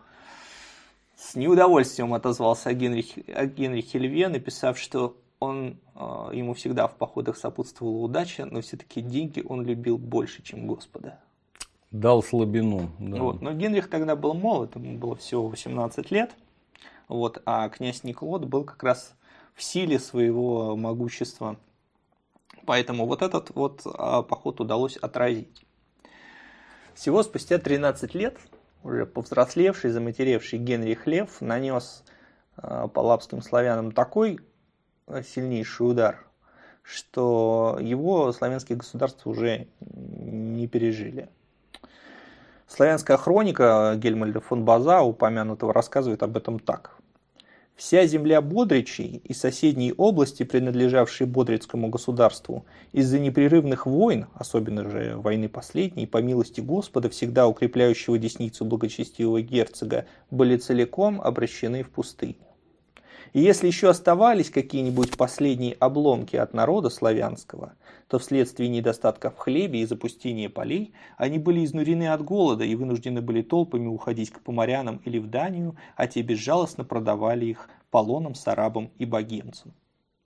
с неудовольствием отозвался о Генрихе Льве, написав, что ему всегда в походах сопутствовала удача, но все-таки деньги он любил больше, чем Господа. Дал слабину. Да. Вот. Но Генрих тогда был молод, ему было всего 18 лет, вот, а князь Никлод был как раз в силе своего могущества. Поэтому вот этот вот поход удалось отразить. Всего спустя 13 лет уже повзрослевший, заматеревший Генрих Лев нанес палапским славянам такой сильнейший удар, что его славянские государства уже не пережили. Славянская хроника Гельмольда фон Базау, упомянутого, рассказывает об этом так. «Вся земля Бодричей и соседние области, принадлежавшие Бодрицкому государству, из-за непрерывных войн, особенно же войны последней, по милости Господа, всегда укрепляющего десницу благочестивого герцога, были целиком обращены в пустыню. И если еще оставались какие-нибудь последние обломки от народа славянского, то вследствие недостатка в хлебе и запустения полей они были изнурены от голода и вынуждены были толпами уходить к поморянам или в Данию, а те безжалостно продавали их полонам, сарабам и богемцам».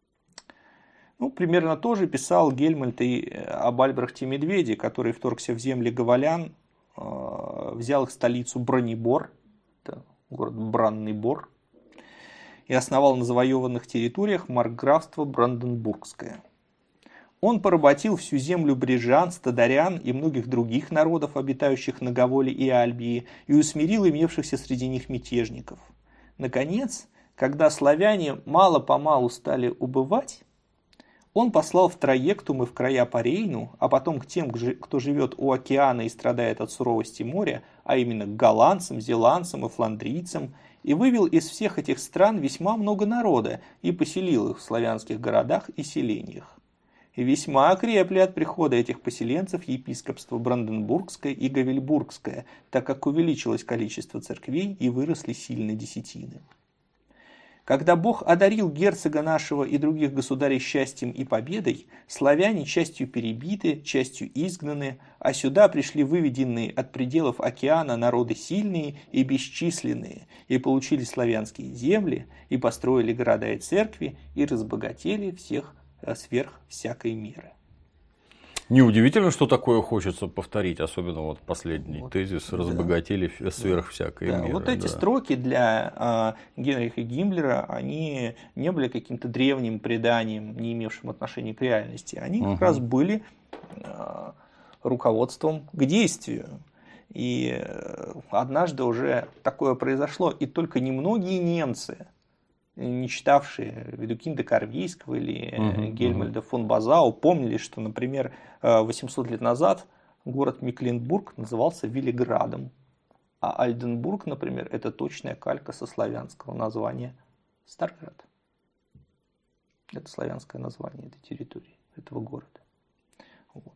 Ну, примерно то же писал Гельмольд и об Альбрехте Медведе, который вторгся в земли говалян, взял их столицу Бронебор, это город Бранный Бор, и основал на завоеванных территориях маркграфство Бранденбургское. Он поработил всю землю брежан, стадарян и многих других народов, обитающих на Говоле и Альбии, и усмирил имевшихся среди них мятежников. Наконец, когда славяне мало-помалу стали убывать, он послал в Троектум и в края по Рейну, а потом к тем, кто живет у океана и страдает от суровости моря, а именно к голландцам, зеландцам и фландрийцам, и вывел из всех этих стран весьма много народа и поселил их в славянских городах и селениях. И весьма окрепли от прихода этих поселенцев епископство Бранденбургское и Гавельбургское, так как увеличилось количество церквей и выросли сильно десятины. Когда Бог одарил герцога нашего и других государей счастьем и победой, славяне частью перебиты, частью изгнаны, а сюда пришли выведенные от пределов океана народы сильные и бесчисленные, и получили славянские земли, и построили города и церкви, и разбогатели всех сверх всякой меры. Неудивительно, что такое хочется повторить, особенно вот последний тезис, разбогатели сверх всякой меры. Вот эти строки для Генриха Гиммлера, они не были каким-то древним преданием, не имевшим отношения к реальности. Они как раз были руководством к действию. И однажды уже такое произошло, и только немногие немцы, не читавшие Видукинда Корвейского или Гельмольда фон Базау, помнили, что, например, 800 лет назад город Мекленбург назывался Велиградом, а Альденбург, например, это точная калька со славянского названия Старград. Это славянское название этой территории, этого города. Вот.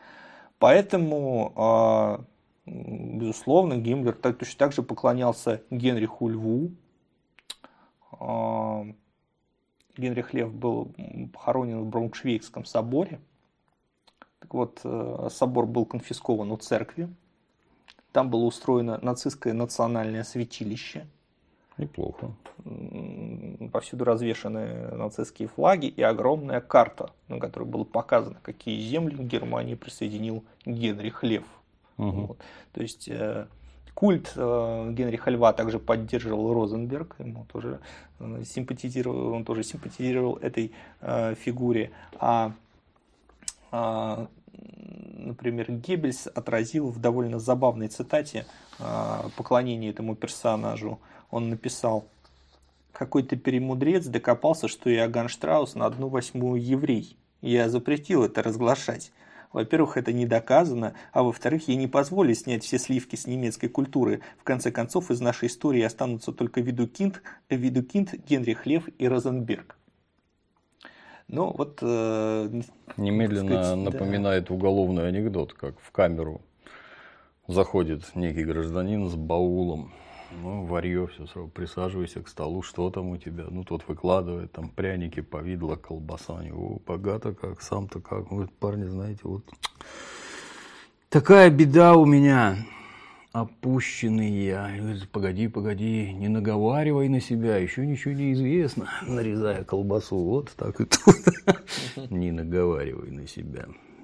Поэтому, безусловно, Гиммлер точно так же поклонялся Генриху Льву, Генрих Лев был похоронен в Брауншвейгском соборе. Так вот, собор был конфискован у церкви. Там было устроено нацистское национальное святилище. Неплохо. Повсюду развешаны нацистские флаги и огромная карта, на которой было показано, какие земли к Германии присоединил Генрих Лев. Вот. То есть культ Генриха Льва также поддерживал Розенберг, ему тоже симпатизировал, он тоже симпатизировал этой фигуре. Например, Геббельс отразил в довольно забавной цитате поклонение этому персонажу. Он написал: «Какой-то перемудрец докопался, что Иоганн Штраус на 1/8 еврей. Я запретил это разглашать. Во-первых, это не доказано, а во-вторых, я не позволю снять все сливки с немецкой культуры. В конце концов, из нашей истории останутся только Видукинд, Генрих Лев и Розенберг». Ну, вот, немедленно сказать, напоминает уголовный анекдот, как в камеру заходит некий гражданин с баулом. Ну, варьё, все сразу, присаживайся к столу, что там у тебя? Ну, тот выкладывает, там пряники, повидло, колбаса. О, богато как, сам-то как. Вы, парни, знаете, вот такая беда у меня. Опущенный я. Погоди, не наговаривай на себя, еще ничего не известно. Нарезая колбасу, вот так и тут. Не наговаривай на себя.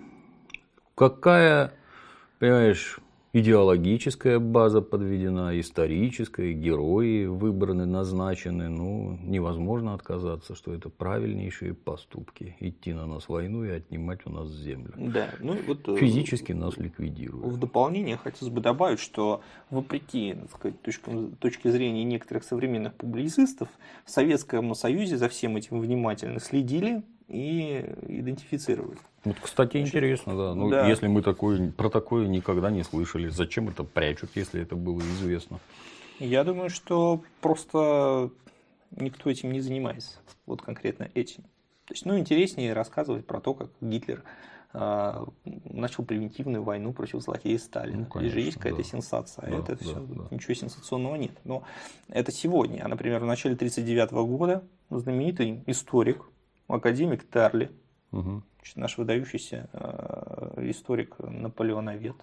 Какая, понимаешь, идеологическая база подведена, историческая, герои выбраны, назначены. Ну, невозможно отказаться, что это правильнейшие поступки. Идти на нас войну и отнимать у нас землю. Да, ну, вот, физически нас ликвидируют. В дополнение хотелось бы добавить, что вопреки, так сказать, точке зрения некоторых современных публицистов, в Советском Союзе за всем этим внимательно следили и идентифицировали. Вот, кстати, интересно, да. Ну, да. Если мы про такое никогда не слышали, зачем это прячут, если это было известно? Я думаю, что просто никто этим не занимается. Вот конкретно этим. То есть, ну, интереснее рассказывать про то, как Гитлер начал превентивную войну против злодея Сталина. Ну, конечно, Здесь же есть какая-то сенсация. Да, это да, все, да. Ничего сенсационного нет. Но это сегодня. А, например, в начале 1939 года знаменитый историк, академик Тарли, наш выдающийся историк, наполеоновед,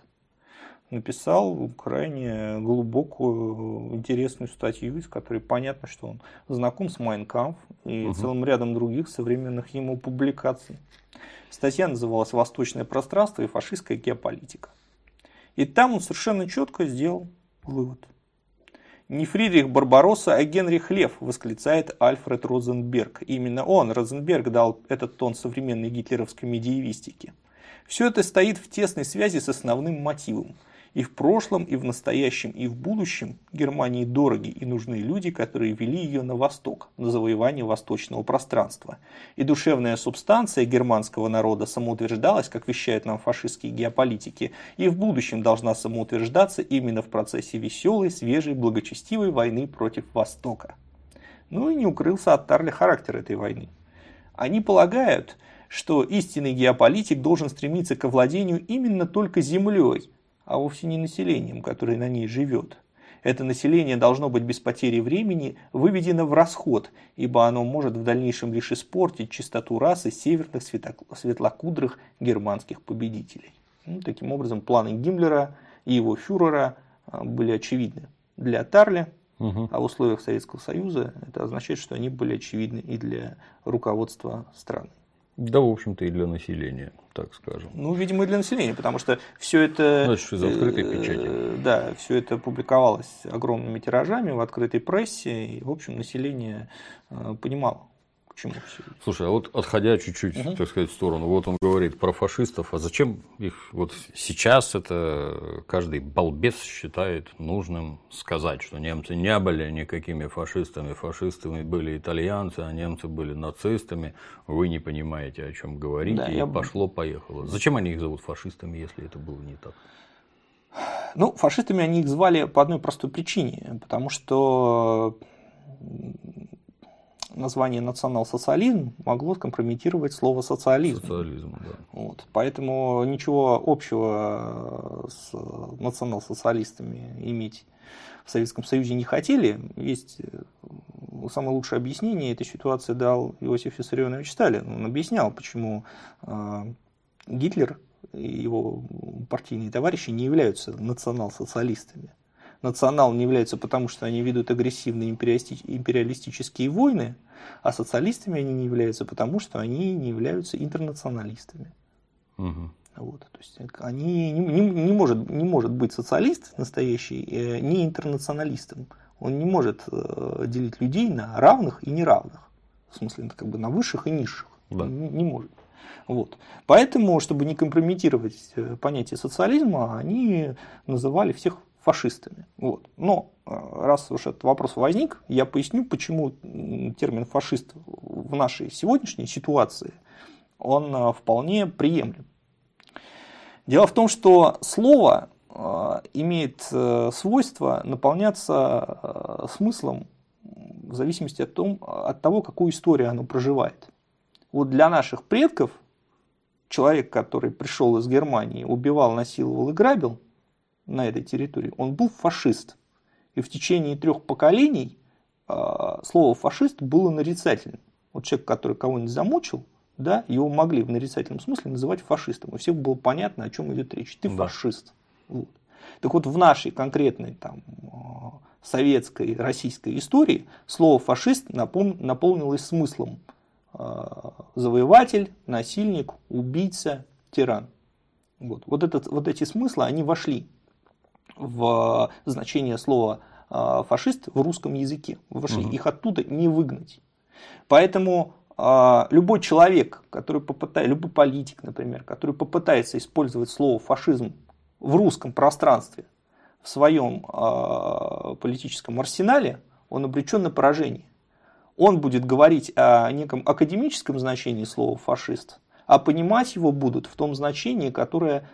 написал крайне глубокую, интересную статью, из которой понятно, что он знаком с Mein Kampf и целым рядом других современных ему публикаций. Статья называлась «Восточное пространство и фашистская геополитика». И там он совершенно четко сделал вывод. «Не Фридрих Барбаросса, а Генрих Лев», восклицает Альфред Розенберг. Именно он, Розенберг, дал этот тон современной гитлеровской медиевистике. Все это стоит в тесной связи с основным мотивом. И в прошлом, и в настоящем, и в будущем Германии дороги и нужны люди, которые вели ее на восток, на завоевание восточного пространства. И душевная субстанция германского народа самоутверждалась, как вещают нам фашистские геополитики, и в будущем должна самоутверждаться именно в процессе веселой, свежей, благочестивой войны против Востока. Ну и не укрылся от Тарли характер этой войны. Они полагают, что истинный геополитик должен стремиться к овладению именно только землей, а вовсе не населением, которое на ней живет. Это население должно быть без потери времени выведено в расход, ибо оно может в дальнейшем лишь испортить чистоту расы северных светлокудрых германских победителей. Ну, таким образом, планы Гиммлера и его фюрера были очевидны для Тарли, а в условиях Советского Союза это означает, что они были очевидны и для руководства страны. Да, в общем-то, и для населения, так скажем. Ну, видимо, и для населения, потому что все это... Значит, из открытой печати. Да, все это публиковалось огромными тиражами в открытой прессе, и, в общем, население понимало, к чему все. Слушай, а вот отходя чуть-чуть, так сказать, в сторону, вот он говорит про фашистов, а зачем их вот сейчас это каждый балбес считает нужным сказать, что немцы не были никакими фашистами, фашистами были итальянцы, а немцы были нацистами, вы не понимаете, о чем говорите, да, и пошло-поехало. Зачем они их зовут фашистами, если это было не так? Ну, фашистами они их звали по одной простой причине, потому что название национал-социализм могло скомпрометировать слово социализм. Социализм, да. Вот. Поэтому ничего общего с национал-социалистами иметь в Советском Союзе не хотели. Есть самое лучшее объяснение этой ситуации дал Иосиф Виссарионович Сталин. Он объяснял, почему Гитлер и его партийные товарищи не являются национал-социалистами. Национал не являются потому, что они ведут агрессивные империалистические войны, а социалистами они не являются потому, что они не являются интернационалистами. Угу. Вот, то есть они, не может быть социалист настоящий не интернационалистом. Он не может делить людей на равных и неравных. В смысле, как бы на высших и низших. Да. Не может. Вот. Поэтому, чтобы не компрометировать понятие социализма, они называли всех фашистами. Вот. Но раз уж этот вопрос возник, я поясню, почему термин фашист в нашей сегодняшней ситуации он вполне приемлем. Дело в том, что слово имеет свойство наполняться смыслом в зависимости от того, какую историю оно проживает. Вот для наших предков человек, который пришел из Германии, убивал, насиловал и грабил на этой территории, он был фашист. И в течение 3 поколений слово фашист было нарицательным. Вот человек, который кого-нибудь замучил, да, его могли в нарицательном смысле называть фашистом. И всем было понятно, о чем идет речь. Ты фашист. Вот. Так вот, в нашей конкретной советской, российской истории слово фашист наполнилось смыслом завоеватель, насильник, убийца, тиран. Вот эти смыслы, они вошли в значение слова фашист в русском языке. Вошли. Их оттуда не выгнать. Поэтому любой человек, любой политик, например, который попытается использовать слово фашизм в русском пространстве, в своем политическом арсенале, он обречен на поражение. Он будет говорить о неком академическом значении слова фашист, а понимать его будут в том значении, которое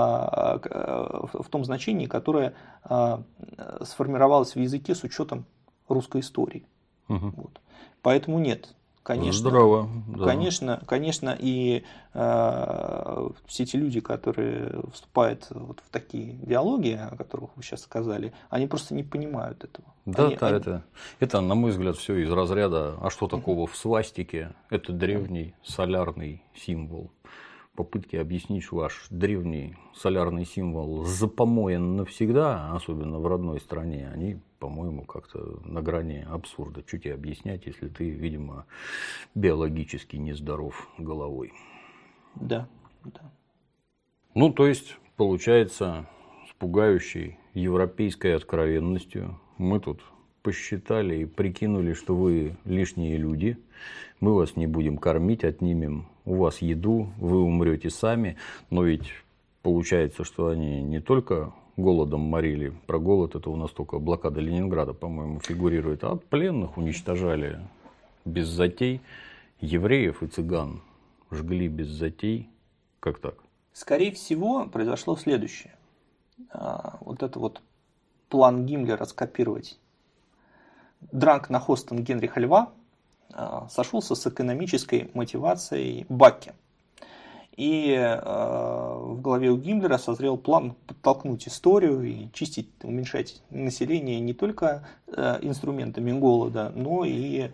сформировалось в языке с учетом русской истории. Угу. Вот. Поэтому нет. Конечно, здорово, да. Конечно, и все эти люди, которые вступают вот в такие диалоги, о которых вы сейчас сказали, они просто не понимают этого. Это, на мой взгляд, все из разряда, а что такого в свастике? Это древний солярный символ. Попытки объяснить, что ваш древний солярный символ запомоен навсегда, особенно в родной стране, они, по-моему, как-то на грани абсурда. Что тебе объяснять, если ты, видимо, биологически нездоров головой? Да. Ну, то есть, получается, с пугающей европейской откровенностью мы тут посчитали и прикинули, что вы лишние люди, мы вас не будем кормить, отнимем у вас еду, вы умрете сами, но ведь получается, что они не только голодом морили, про голод это у нас только блокада Ленинграда, по-моему, фигурирует, а пленных уничтожали без затей, евреев и цыган жгли без затей, как так? Скорее всего, произошло следующее. Вот это вот план Гиммлера скопировать Дранкнахостен Генриха Льва сошелся с экономической мотивацией Бакке. И в голове у Гиммлера созрел план подтолкнуть историю и чистить, уменьшать население не только инструментами голода, но и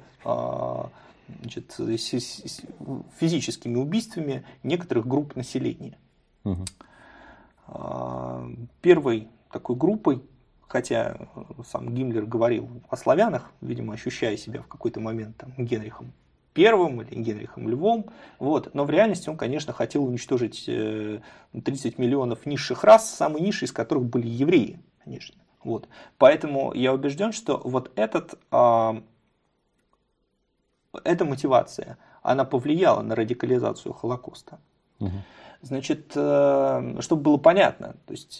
физическими убийствами некоторых групп населения. Угу. Первой такой группой, хотя сам Гиммлер говорил о славянах, видимо, ощущая себя в какой-то момент Генрихом Первым или Генрихом Львом, вот. Но в реальности он, конечно, хотел уничтожить 30 миллионов низших рас, самые низшие из которых были евреи, конечно. Вот. Поэтому я убежден, что вот эта мотивация, она повлияла на радикализацию Холокоста. Угу. Значит, чтобы было понятно, то есть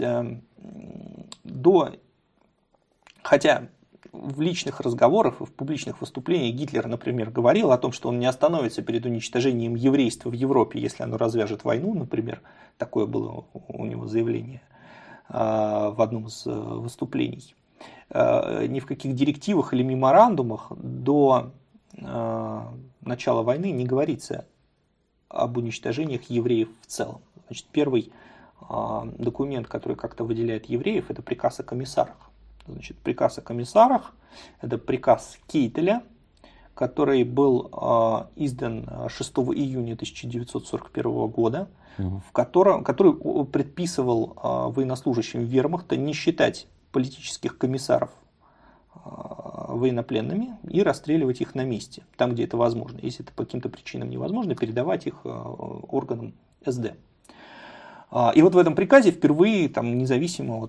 хотя в личных разговорах и в публичных выступлениях Гитлер, например, говорил о том, что он не остановится перед уничтожением еврейства в Европе, если оно развяжет войну, например, такое было у него заявление в одном из выступлений. Ни в каких директивах или меморандумах до начала войны не говорится об уничтожениях евреев в целом. Значит, первый документ, который как-то выделяет евреев, это приказ о комиссарах. Значит, приказ о комиссарах – это приказ Кейтеля, который был издан 6 июня 1941 года, который предписывал военнослужащим вермахта не считать политических комиссаров военнопленными и расстреливать их на месте, там, где это возможно. Если это по каким-то причинам невозможно, передавать их органам СД. И вот в этом приказе впервые, там, независимо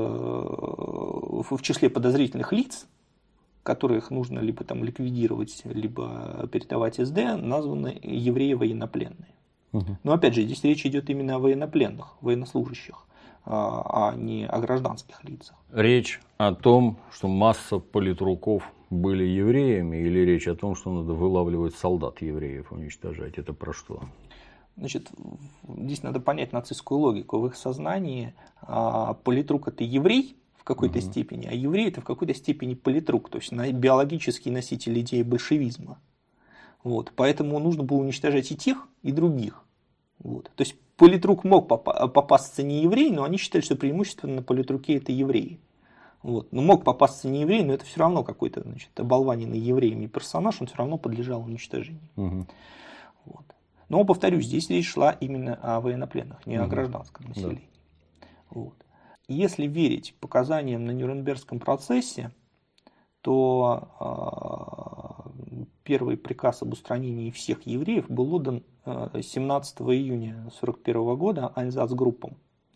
в числе подозрительных лиц, которых нужно либо там ликвидировать, либо передавать СД, названы евреи военнопленные. Но опять же, здесь речь идет именно о военнопленных, военнослужащих, а не о гражданских лицах. Речь о том, что масса политруков были евреями, или речь о том, что надо вылавливать солдат евреев, уничтожать? Это про что? Значит, здесь надо понять нацистскую логику. В их сознании политрук – это еврей в какой-то степени, а еврей – это в какой-то степени политрук, то есть биологический носитель идеи большевизма. Вот. Поэтому нужно было уничтожать и тех, и других. Вот. То есть политрук мог попасться не еврей, но они считали, что преимущественно на политруке это евреи. Вот. Но мог попасться не еврей, но это все равно какой-то, значит, оболваненный евреями персонаж, он все равно подлежал уничтожению. Вот. Но, повторюсь, здесь речь шла именно о военнопленных, не о гражданском населении. Вот. Если верить показаниям на Нюрнбергском процессе, то первый приказ об устранении всех евреев был отдан 17 июня 1941 года Айнзацгруппам,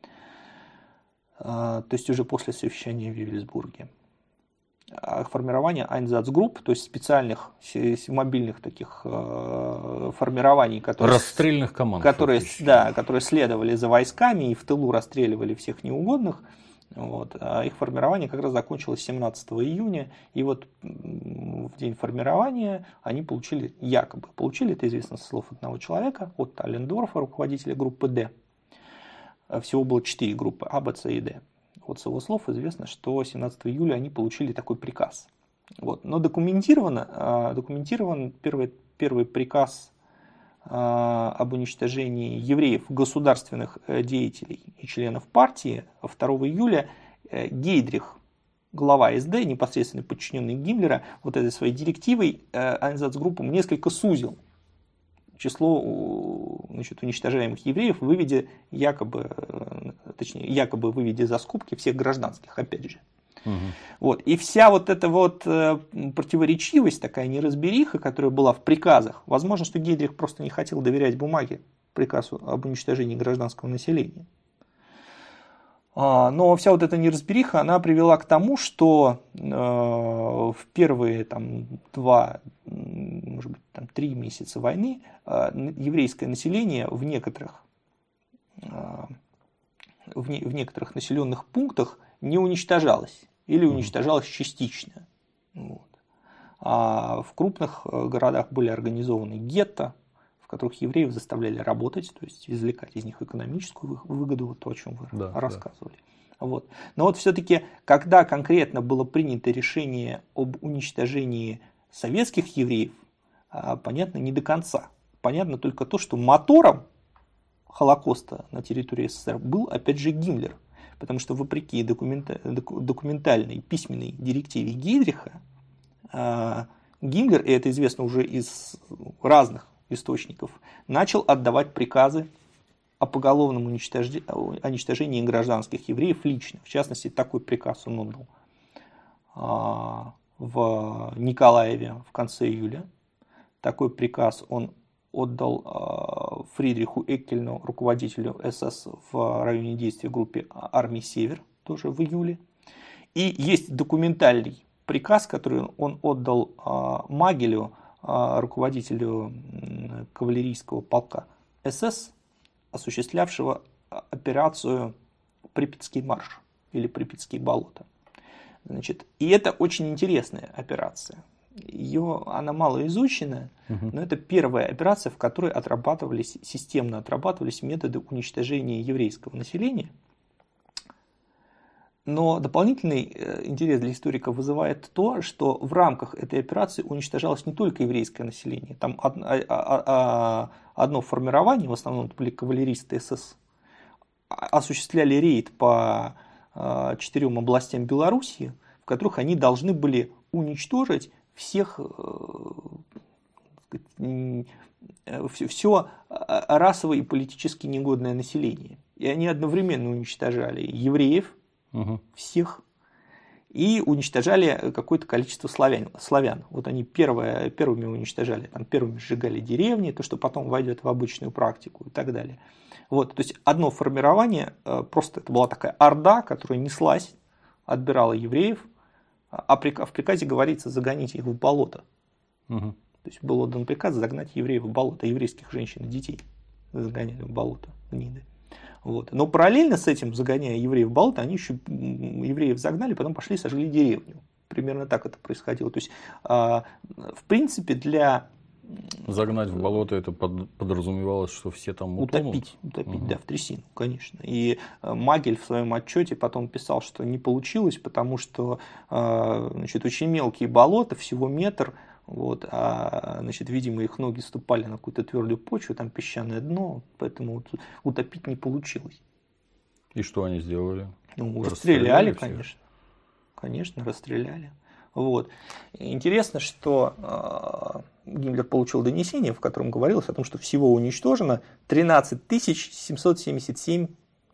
то есть уже после совещания в Вивельсбурге. Формирование Айнзацгрупп, то есть специальных мобильных таких формирований, которые, расстрельных команд, которые следовали за войсками и в тылу расстреливали всех неугодных. Вот. А их формирование как раз закончилось 17 июня, и вот в день формирования они якобы получили, это известно со слов одного человека, от Аллендорфа, руководителя группы «Д». Всего было 4 группы: А, Б, С и Д. Вот с его слов известно, что 17 июля они получили такой приказ. Вот. Но документирован первый приказ об уничтожении евреев, государственных деятелей и членов партии 2 июля Гейдрих, глава СД, непосредственно подчиненный Гиммлера, вот этой своей директивой Айнзацгруппам несколько сузил число, значит, уничтожаемых евреев, якобы выведя за скобки всех гражданских, опять же. Вот. И вся вот эта вот противоречивость, такая неразбериха, которая была в приказах, возможно, что Гейдрих просто не хотел доверять бумаге, приказу об уничтожении гражданского населения. Но вся вот эта неразбериха, она привела к тому, что в первые 2, может быть, 3 месяца войны еврейское население в некоторых населенных пунктах не уничтожалось или уничтожалось частично. Вот. А в крупных городах были организованы гетто, в которых евреев заставляли работать, то есть извлекать из них экономическую выгоду, вот то, о чем вы рассказывали. Да. Вот. Но вот все-таки, когда конкретно было принято решение об уничтожении советских евреев, понятно не до конца. Понятно только то, что мотором Холокоста на территории СССР был, опять же, Гиммлер. Потому что вопреки документальной письменной директиве Гейдриха, Гиммлер, и это известно уже из разных источников, начал отдавать приказы о поголовном уничтожении гражданских евреев лично. В частности, такой приказ он отдал в Николаеве в конце июля. Такой приказ он отдал Фридриху Эккельну, руководителю СС в районе действия группы армии «Север», тоже в июле. И есть документальный приказ, который он отдал Магелю, руководителю кавалерийского полка СС, осуществлявшего операцию «Припятский марш» или «Припятские болота». Значит, и это очень интересная операция. Она мало изучена, но это первая операция, в которой системно отрабатывались методы уничтожения еврейского населения Но дополнительный интерес для историка вызывает то, что в рамках этой операции уничтожалось не только еврейское население. Там одно формирование, в основном это были кавалеристы СС, осуществляли рейд по 4 областям Белоруссии, в которых они должны были уничтожить все расово и политически негодное население. И они одновременно уничтожали евреев, всех, и уничтожали какое-то количество славян. Вот они первыми уничтожали, первыми сжигали деревни, то, что потом войдет в обычную практику и так далее. Вот, то есть одно формирование, просто это была такая орда, которая неслась, отбирала евреев, а в приказе говорится загонить их в болото. То есть был отдан приказ загнать евреев в болото, еврейских женщин и детей загоняли в болото, гниды. Вот. Но параллельно с этим, загоняя евреев в болото, они еще евреев загнали, потом пошли и сожгли деревню. Примерно так это происходило. То есть, в принципе, для... Загнать в болото это подразумевалось, что все там утонут? Утопить, да, в трясину, конечно. И Магель в своем отчете потом писал, что не получилось, потому что очень мелкие болота, всего метр, вот, видимо, их ноги ступали на какую-то твердую почву, там песчаное дно, поэтому утопить не получилось. И что они сделали? Расстреляли, конечно. Конечно, расстреляли. Вот. Интересно, что Гиммлер получил донесение, в котором говорилось о том, что всего уничтожено 13 777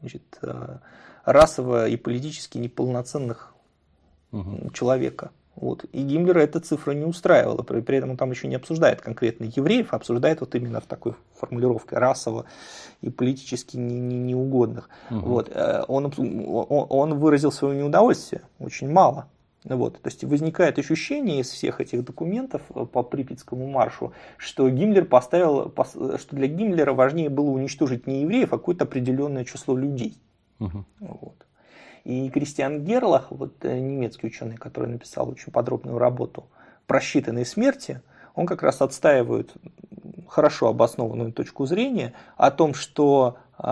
расово и политически неполноценных человека. Вот. И Гиммлера эта цифра не устраивала, при этом он там еще не обсуждает конкретно евреев, а обсуждает вот именно в такой формулировке расово и политически неугодных. Вот. Он выразил свое неудовольствие, очень мало. Вот. То есть возникает ощущение из всех этих документов по Припятскому маршу, что что для Гиммлера важнее было уничтожить не евреев, а какое-то определенное число людей. Вот. И Кристиан Герлах, немецкий ученый, который написал очень подробную работу «Просчитанные смерти», он как раз отстаивает хорошо обоснованную точку зрения о том, что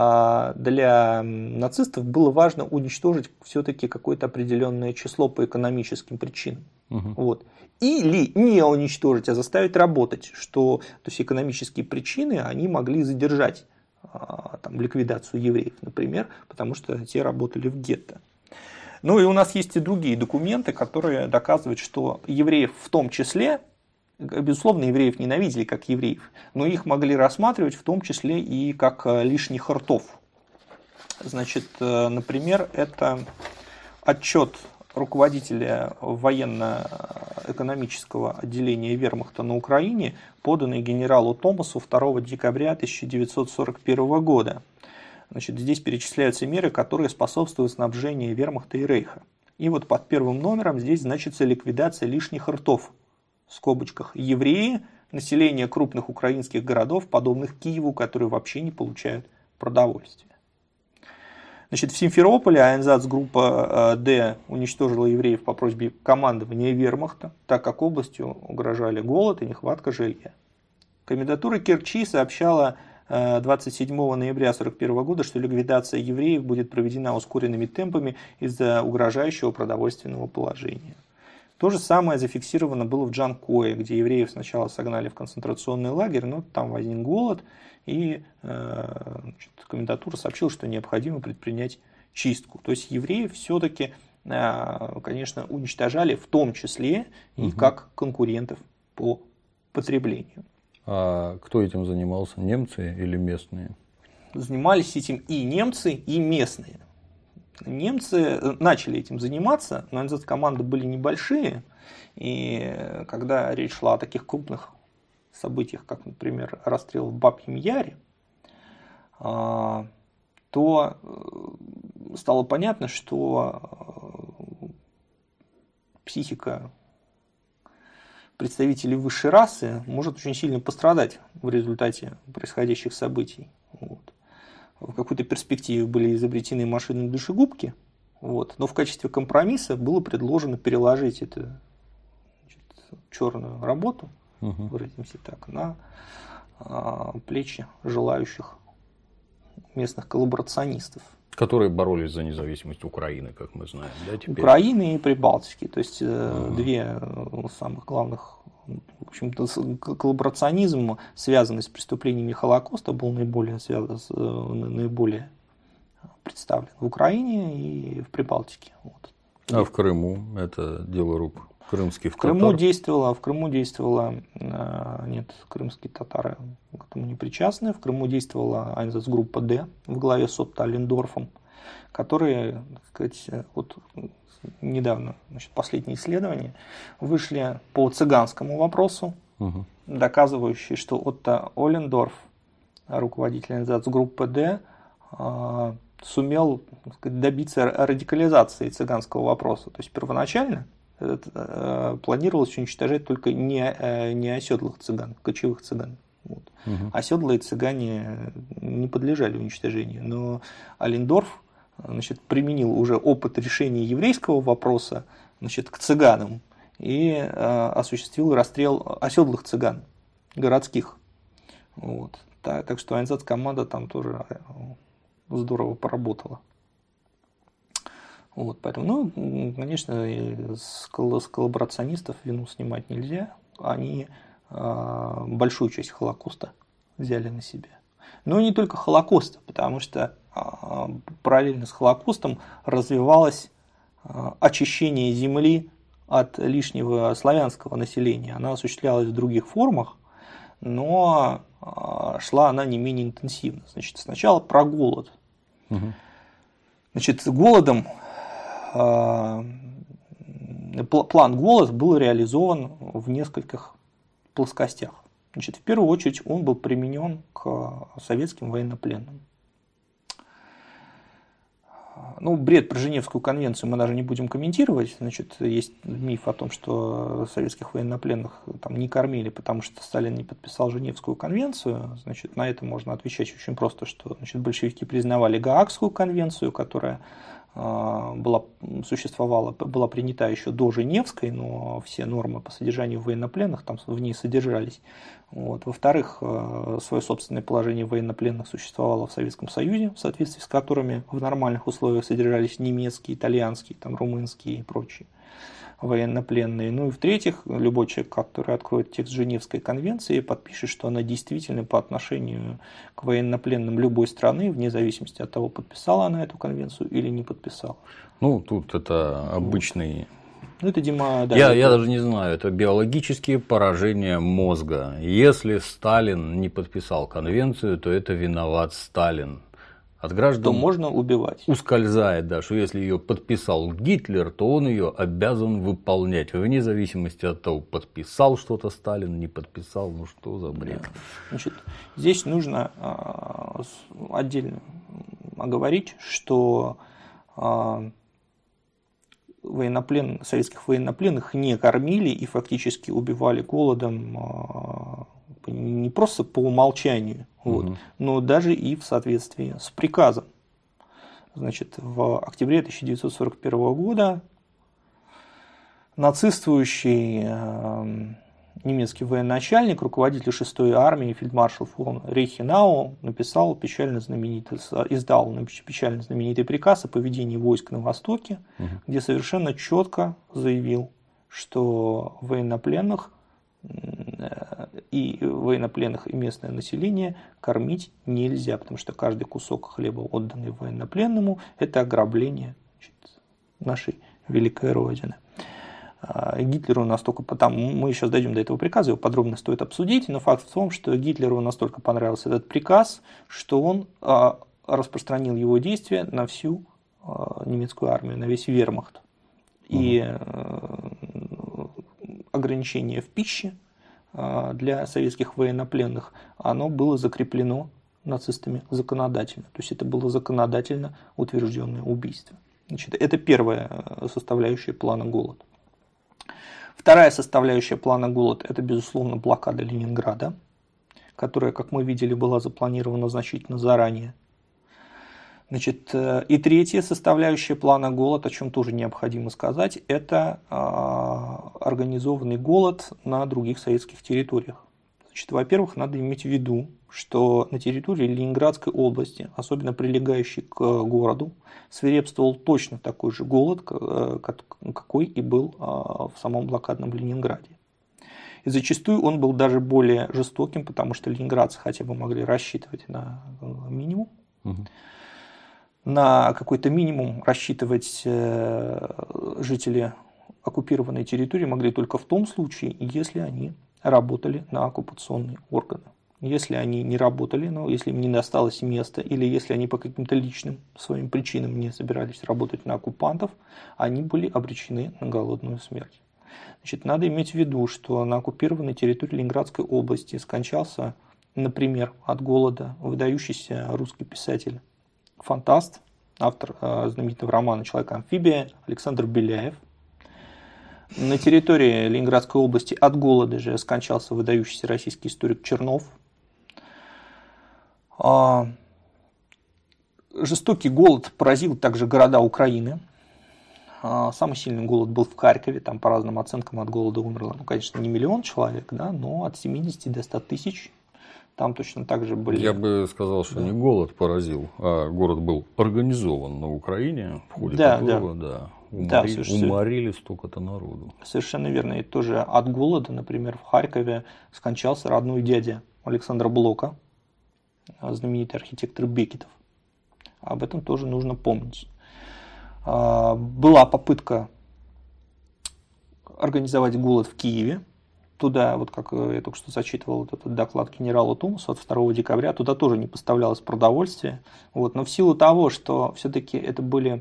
для нацистов было важно уничтожить все-таки какое-то определенное число по экономическим причинам. Вот. Или не уничтожить, а заставить работать, то есть экономические причины они могли задержать ликвидацию евреев, например, потому что те работали в гетто. Ну и у нас есть и другие документы, которые доказывают, что евреев в том числе, безусловно, евреев ненавидели как евреев, но их могли рассматривать в том числе и как лишних ртов. Значит, например, это отчет руководителя военно-экономического отделения вермахта на Украине, поданный генералу Томасу 2 декабря 1941 года. Значит, здесь перечисляются меры, которые способствуют снабжению вермахта и рейха. И вот под первым номером здесь значится ликвидация лишних ртов. В скобочках евреи, население крупных украинских городов, подобных Киеву, которые вообще не получают продовольствия. Значит, в Симферополе Айнзацгруппа Д уничтожила евреев по просьбе командования вермахта, так как областью угрожали голод и нехватка жилья. Комендатура Керчи сообщала 27 ноября 1941 года, что ликвидация евреев будет проведена ускоренными темпами из-за угрожающего продовольственного положения. То же самое зафиксировано было в Джанкое, где евреев сначала согнали в концентрационный лагерь, но там возник голод, и комендатура сообщила, что необходимо предпринять чистку. То есть евреев все-таки, конечно, уничтожали в том числе и как конкурентов по потреблению. А кто этим занимался, немцы или местные? Занимались этим и немцы, и местные. Немцы начали этим заниматься, но команды были небольшие, и когда речь шла о таких крупных событиях, как, например, расстрел в Бабьем Яре, то стало понятно, что психика представителей высшей расы может очень сильно пострадать в результате происходящих событий. Вот. В какой-то перспективе были изобретены машины душегубки, но в качестве компромисса было предложено переложить эту черную работу, выразимся так, на плечи желающих местных коллаборационистов. Которые боролись за независимость Украины, как мы знаем. Да, теперь? Украины и Прибалтики. То есть две самых главных. В общем-то, коллаборационизм, связанный с преступлениями Холокоста, был наиболее представлен в Украине и в Прибалтике. Вот. А в Крыму это дело рук крымских татар? В Крыму действовала, нет, крымские татары к этому не причастны. В Крыму действовала Айнсацгруппа Д в главе с Отто Аллендорфом, которые, так сказать, вот недавно, значит, последние исследования вышли по цыганскому вопросу, доказывающие, что Отто Аллендорф, руководитель Айнсацгруппы Д, сумел, так сказать, добиться радикализации цыганского вопроса. То есть первоначально планировалось уничтожать только не оседлых цыган, кочевых цыган. Вот. Оседлые цыгане не подлежали уничтожению, но Аллендорф, значит, применил уже опыт решения еврейского вопроса, значит, к цыганам и осуществил расстрел оседлых цыган, городских. Вот. Так что Айнсац-команда там тоже здорово поработала. Вот, поэтому, ну, конечно, с коллаборационистов вину снимать нельзя. Они большую часть Холокоста взяли на себя. Но не только Холокоста, потому что параллельно с Холокостом развивалось очищение земли от лишнего славянского населения. Она осуществлялась в других формах, но шла она не менее интенсивно. Значит, сначала про голод. Значит, голодом план «Голод» был реализован в нескольких плоскостях. Значит, в первую очередь он был применен к советским военнопленным. Ну, бред про Женевскую конвенцию мы даже не будем комментировать. Значит, есть миф о том, что советских военнопленных там не кормили, потому что Сталин не подписал Женевскую конвенцию. Значит, на это можно отвечать очень просто, что, значит, большевики признавали Гаагскую конвенцию, которая была принята еще до Женевской, но все нормы по содержанию военнопленных там в ней содержались. Вот. Во-вторых, свое собственное положение военнопленных существовало в Советском Союзе, в соответствии с которыми в нормальных условиях содержались немецкие, итальянские, там, румынские и прочие военнопленные. Ну и в-третьих, любой человек, который откроет текст Женевской конвенции, подпишет, что она действительно по отношению к военнопленным любой страны, вне зависимости от того, подписала она эту конвенцию или не подписала. Ну, тут это обычный... Ну, это, Дима, да, я даже не знаю, это биологические поражения мозга. Если Сталин не подписал конвенцию, то это виноват Сталин. От граждан то можно убивать. Ускользает, да, что если ее подписал Гитлер, то он ее обязан выполнять, вне зависимости от того, подписал что-то Сталин, не подписал, ну что за бред. Значит, здесь нужно отдельно оговорить, что советских военнопленных не кормили и фактически убивали голодом не просто по умолчанию, вот, но даже и в соответствии с приказом. Значит, в октябре 1941 года нацистующий немецкий военачальник, руководитель 6-й армии, фельдмаршал фон Рейхенау, издал печально знаменитый приказ о поведении войск на Востоке, где совершенно четко заявил, что военнопленных и местное население кормить нельзя, потому что каждый кусок хлеба, отданный военнопленному, это ограбление, значит, нашей великой Родины. Гитлеру настолько, мы сейчас дойдем до этого приказа, его подробно стоит обсудить, но факт в том, что Гитлеру настолько понравился этот приказ, что он распространил его действия на всю немецкую армию, на весь вермахт. И ограничение в пище для советских военнопленных, оно было закреплено нацистами законодательно. То есть это было законодательно утвержденное убийство. Значит, это первая составляющая плана «Голод». Вторая составляющая плана «Голод» – это, безусловно, блокада Ленинграда, которая, как мы видели, была запланирована значительно заранее. Значит, и третья составляющая плана «Голод», о чем тоже необходимо сказать, это организованный голод на других советских территориях. Значит, во-первых, надо иметь в виду, что на территории Ленинградской области, особенно прилегающей к городу, свирепствовал точно такой же голод, какой и был в самом блокадном Ленинграде. И зачастую он был даже более жестоким, потому что ленинградцы хотя бы могли рассчитывать на минимум. На какой-то минимум рассчитывать жители оккупированной территории могли только в том случае, если они работали на оккупационные органы. Если они не работали, но если им не досталось места, или если они по каким-то личным своим причинам не собирались работать на оккупантов, они были обречены на голодную смерть. Значит, надо иметь в виду, что на оккупированной территории Ленинградской области скончался, например, от голода выдающийся русский писатель, фантаст, автор знаменитого романа «Человек-амфибия» Александр Беляев. На территории Ленинградской области от голода же скончался выдающийся российский историк Чернов. Жестокий голод поразил также города Украины. Самый сильный голод был в Харькове, там по разным оценкам от голода умерло, конечно, не миллион человек, да, но от 70 до 100 тысяч. Там точно так же были... Я бы сказал, что не голод поразил, а город был организован на Украине, в ходе которого уморили столько-то народу. Совершенно верно. И тоже от голода, например, в Харькове скончался родной дядя Александра Блока, знаменитый архитектор Бекетов. Об этом тоже нужно помнить. Была попытка организовать голод в Киеве. Туда, вот как я только что зачитывал вот этот доклад генерала Томаса от 2 декабря, туда тоже не поставлялось продовольствие. Вот. Но в силу того, что все-таки это были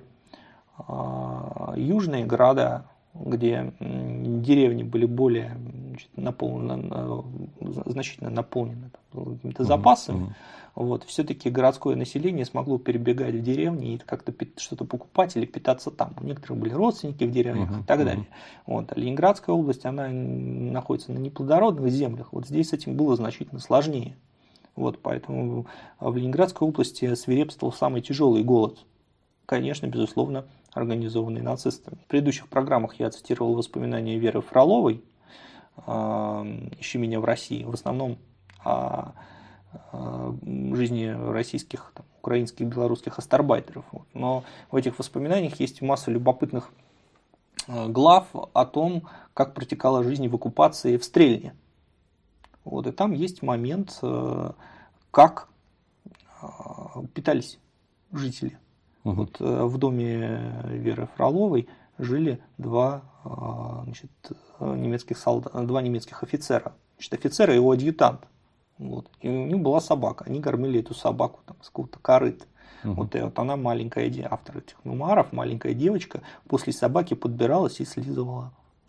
южные города, где деревни были более значительно наполнены какими-то запасами, вот, все-таки городское население смогло перебегать в деревни и как-то что-то покупать или питаться там. У некоторых были родственники в деревнях и так далее. Вот. А Ленинградская область, она находится на неплодородных землях. Вот здесь с этим было значительно сложнее. Вот, поэтому в Ленинградской области свирепствовал самый тяжелый голод. Конечно, безусловно, организованный нацистами. В предыдущих программах я цитировал воспоминания Веры Фроловой «Ищи меня в России», в основном о жизни российских, украинских, белорусских астарбайтеров. Вот. Но в этих воспоминаниях есть масса любопытных глав о том, как протекала жизнь в оккупации в Стрельне. Вот. И там есть момент, как питались жители. Вот в доме Веры Фроловой жили два немецких офицера. Значит, офицер и его адъютант. Вот. И у них была собака. Они кормили эту собаку с какого-то корыта. Вот, и вот она, маленькая автор этих мемуаров, маленькая девочка, после собаки подбиралась и слизывала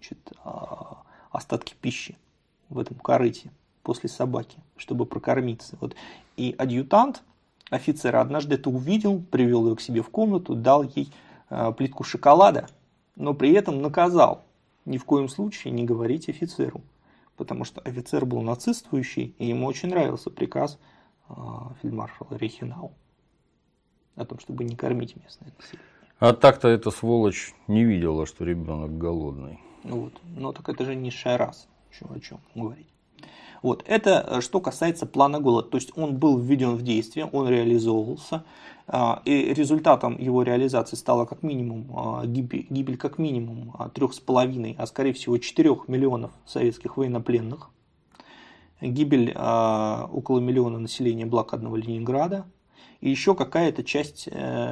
остатки пищи в этом корыте после собаки, чтобы прокормиться. Вот. И адъютант офицера однажды это увидел, привел ее к себе в комнату, дал ей плитку шоколада, но при этом наказал: ни в коем случае не говорить офицеру, потому что офицер был нацистствующий, и ему очень нравился приказ фельдмаршала Рейхенау о том, чтобы не кормить местное население. А так-то эта сволочь не видела, что ребенок голодный. Вот. Но так это же низшая раса, о чем говорить. Вот. Это что касается плана голода. То есть он был введен в действие, он реализовывался, и результатом его реализации стала как минимум гибель как минимум 3,5, а скорее всего 4 миллионов советских военнопленных, гибель около миллиона населения блокадного Ленинграда и еще какая-то часть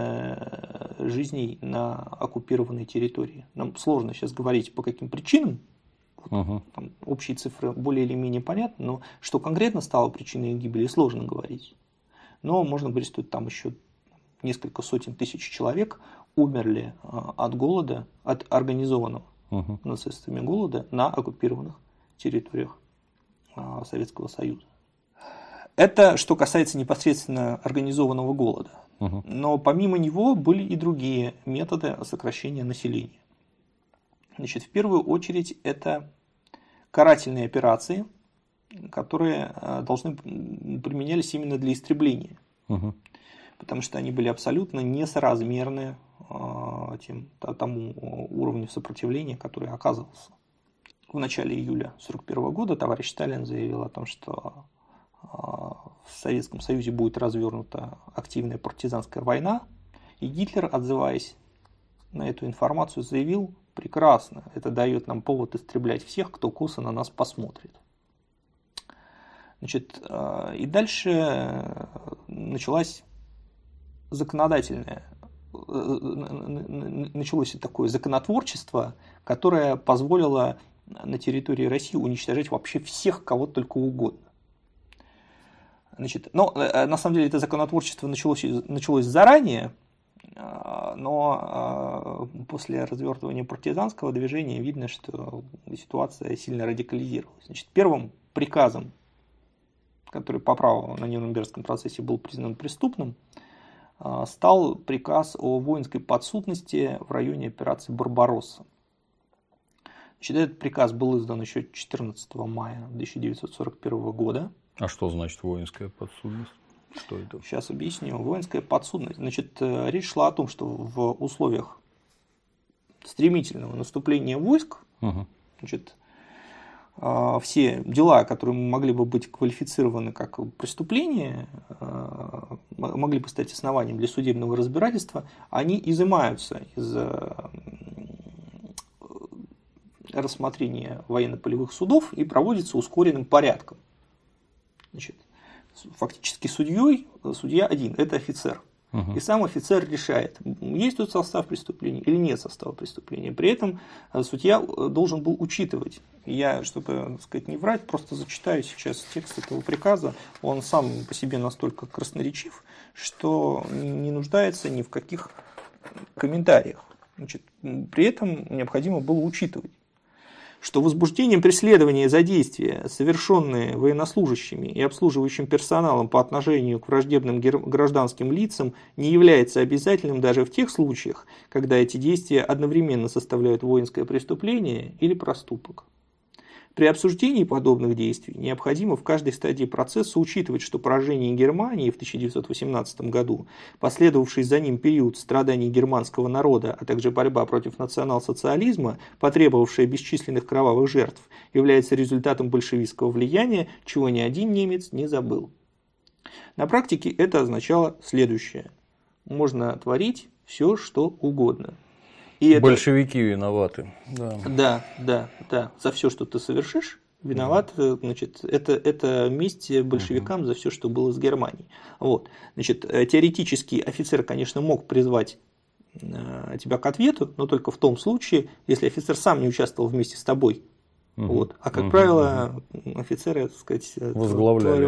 жизней на оккупированной территории. Нам сложно сейчас говорить, по каким причинам. Там общие цифры более или менее понятны, но что конкретно стало причиной их гибели, сложно говорить. Но можно говорить, что там еще несколько сотен тысяч человек умерли от голода, от организованного нацистами голода на оккупированных территориях Советского Союза. Это что касается непосредственно организованного голода. Но помимо него были и другие методы сокращения населения. Значит, в первую очередь это карательные операции, которые применялись именно для истребления, потому что они были абсолютно несоразмерны тому уровню сопротивления, который оказывался. в начале июля 1941 года товарищ Сталин заявил о том, что в Советском Союзе будет развернута активная партизанская война, и Гитлер, отзываясь на эту информацию, заявил: прекрасно, это дает нам повод истреблять всех, кто косо на нас посмотрит. Значит, и дальше началось такое законотворчество, которое позволило на территории России уничтожать вообще всех, кого только угодно. Значит, но на самом деле это законотворчество началось заранее, но после развертывания партизанского движения видно, что ситуация сильно радикализировалась. Значит, первым приказом, который по праву на Нюрнбергском процессе был признан преступным, стал приказ о воинской подсудности в районе операции «Барбаросса». Значит, этот приказ был издан еще 14 мая 1941 года. А что значит воинская подсудность? Что это? Сейчас объясню. Воинская подсудность. Значит, речь шла о том, что в условиях стремительного наступления войск, значит, все дела, которые могли бы быть квалифицированы как преступления, могли бы стать основанием для судебного разбирательства, они изымаются из рассмотрения военно-полевых судов и проводятся ускоренным порядком. Значит, фактически судья один – это офицер. И сам офицер решает, есть тут состав преступления или нет состава преступления. При этом судья должен был учитывать. Я, чтобы сказать, не врать, просто зачитаю сейчас текст этого приказа. Он сам по себе настолько красноречив, что не нуждается ни в каких комментариях. Значит, при этом необходимо было учитывать, что возбуждением преследования за действия, совершенные военнослужащими и обслуживающим персоналом по отношению к враждебным гражданским лицам, не является обязательным даже в тех случаях, когда эти действия одновременно составляют воинское преступление или проступок. При обсуждении подобных действий необходимо в каждой стадии процесса учитывать, что поражение Германии в 1918 году, последовавший за ним период страданий германского народа, а также борьба против национал-социализма, потребовавшая бесчисленных кровавых жертв, является результатом большевистского влияния, чего ни один немец не забыл. На практике это означало следующее. Можно творить все, что угодно. И большевики виноваты. Да. За все, что ты совершишь, виноват. Значит, это месть большевикам за все, что было с Германией. Вот. Значит, теоретически офицер, конечно, мог призвать тебя к ответу, но только в том случае, если офицер сам не участвовал вместе с тобой. Вот. А как правило, офицеры, так сказать, возглавляли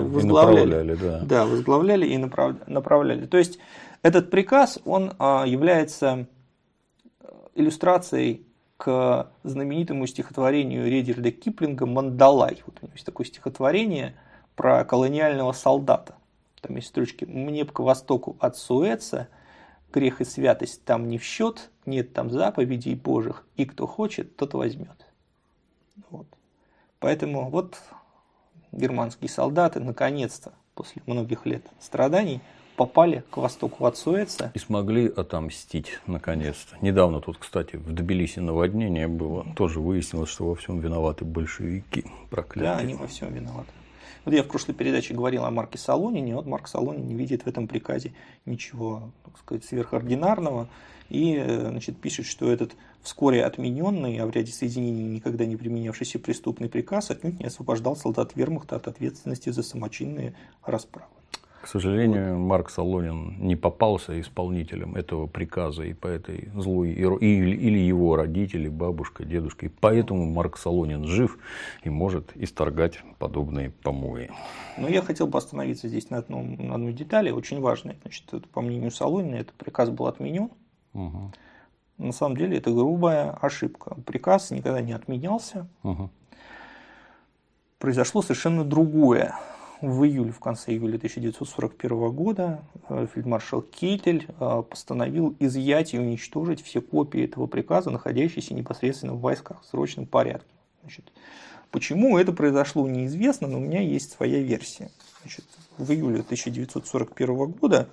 и направляли. То есть этот приказ, он является иллюстрацией к знаменитому стихотворению Редьярда Киплинга «Мандалай». Вот у него есть такое стихотворение про колониального солдата. Там есть строчки: «Мне б к востоку от Суэца, грех и святость там не в счет, нет там заповедей Божьих, и кто хочет, тот возьмет». Вот. Поэтому вот германские солдаты наконец-то после многих лет страданий попали к востоку от Суэца. И смогли отомстить, наконец-то. Недавно тут, кстати, в Тбилиси наводнение было. Тоже выяснилось, что во всем виноваты большевики. Проклятые. Да, они во всем виноваты. Вот я в прошлой передаче говорил о Марке Солонине. Вот Марк Солонин не видит в этом приказе ничего, так сказать, сверхординарного. И, значит, пишет, что этот вскоре отмененный, а в ряде соединений никогда не применявшийся преступный приказ отнюдь не освобождал солдат вермахта от ответственности за самочинные расправы. К сожалению, Марк Солонин не попался исполнителем этого приказа и по этой злой, или его родители, бабушка, дедушка. И поэтому Марк Солонин жив и может исторгать подобные помои. Но я хотел бы остановиться здесь на одной детали, очень важной. Значит, по мнению Солонина, этот приказ был отменен. На самом деле это грубая ошибка. Приказ никогда не отменялся. Произошло совершенно другое. В конце июля 1941 года фельдмаршал Кейтель постановил изъять и уничтожить все копии этого приказа, находящиеся непосредственно в войсках в срочном порядке. Значит, почему это произошло, неизвестно, но у меня есть своя версия. Значит, в июле 1941 года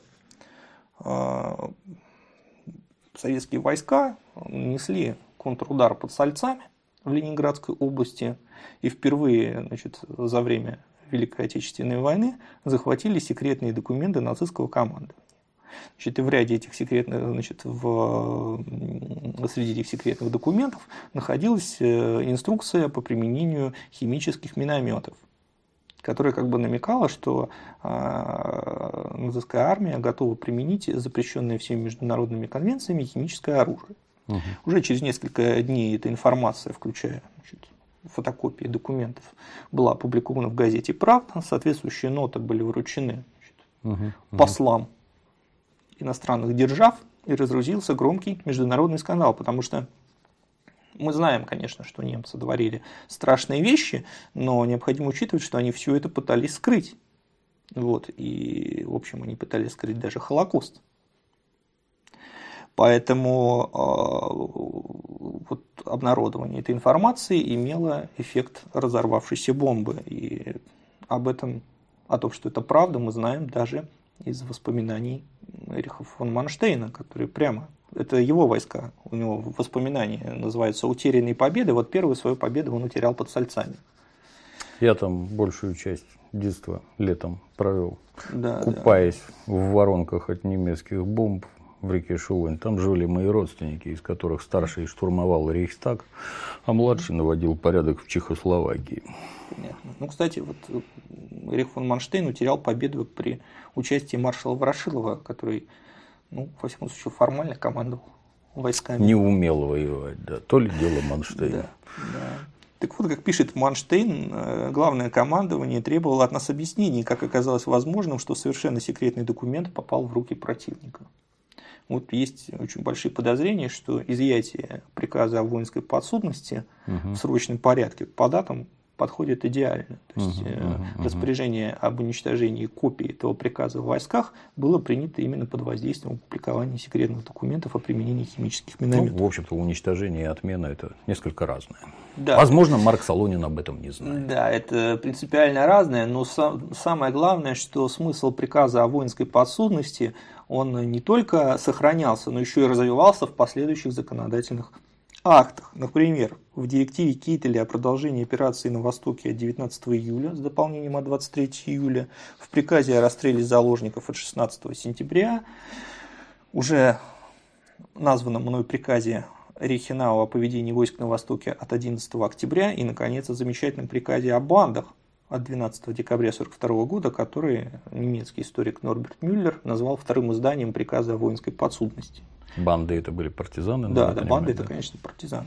советские войска нанесли контрудар под Сальцами, в Ленинградской области и впервые, значит, за время Великой Отечественной войны захватили секретные документы нацистского командования. Значит, и в ряде этих секретных, значит, среди этих секретных документов находилась инструкция по применению химических минометов, которая как бы намекала, что нацистская армия готова применить запрещенное всеми международными конвенциями химическое оружие. Уже через несколько дней эта информация, включая, значит, фотокопии документов, была опубликована в газете «Правда». Соответствующие ноты были вручены, значит, послам иностранных держав, и разразился громкий международный скандал, потому что мы знаем, конечно, что немцы творили страшные вещи, но необходимо учитывать, что они все это пытались скрыть. Вот, и, в общем, они пытались скрыть даже Холокост. Поэтому вот, обнародование этой информации имело эффект разорвавшейся бомбы. И об этом, о том, что это правда, мы знаем даже из воспоминаний Эриха фон Манштейна, который прямо, это его войска, у него воспоминания называются «Утерянные победы». Вот первую свою победу он утерял под Сальцами. Я там большую часть детства летом провел, да, купаясь в воронках от немецких бомб в реке Шулань. Там жили мои родственники, из которых старший штурмовал Рейхстаг, а младший наводил порядок в Чехословакии. Понятно. Ну, кстати, вот Эрих фон Манштейн утерял победу при участии маршала Ворошилова, который, ну, во всяком случае, формально командовал войсками. Не умел воевать, да, то ли дело Манштейна. Да. Так вот, как пишет Манштейн, главное командование требовало от нас объяснений, как оказалось возможным, что совершенно секретный документ попал в руки противника. Вот есть очень большие подозрения, что изъятие приказа о воинской подсудности в срочном порядке по датам подходит идеально. То есть распоряжение об уничтожении копий этого приказа в войсках было принято именно под воздействием опубликования секретных документов о применении химических минометов. Ну, в общем-то, уничтожение и отмена – это несколько разное. Да. Возможно, Марк Солонин об этом не знает. Да, это принципиально разное, но самое главное, что смысл приказа о воинской подсудности, он не только сохранялся, но еще и развивался в последующих законодательных актах. Например, в директиве Кейтеля о продолжении операции на Востоке от 19 июля с дополнением от 23 июля, в приказе о расстреле заложников от 16 сентября, уже названном мной приказе Рейхенау о поведении войск на Востоке от 11 октября и, наконец, о замечательном приказе о бандах от 12 декабря 1942 года, который немецкий историк Норберт Мюллер назвал вторым изданием приказа о воинской подсудности. Банды это были партизаны? Да, банды это, конечно, партизаны.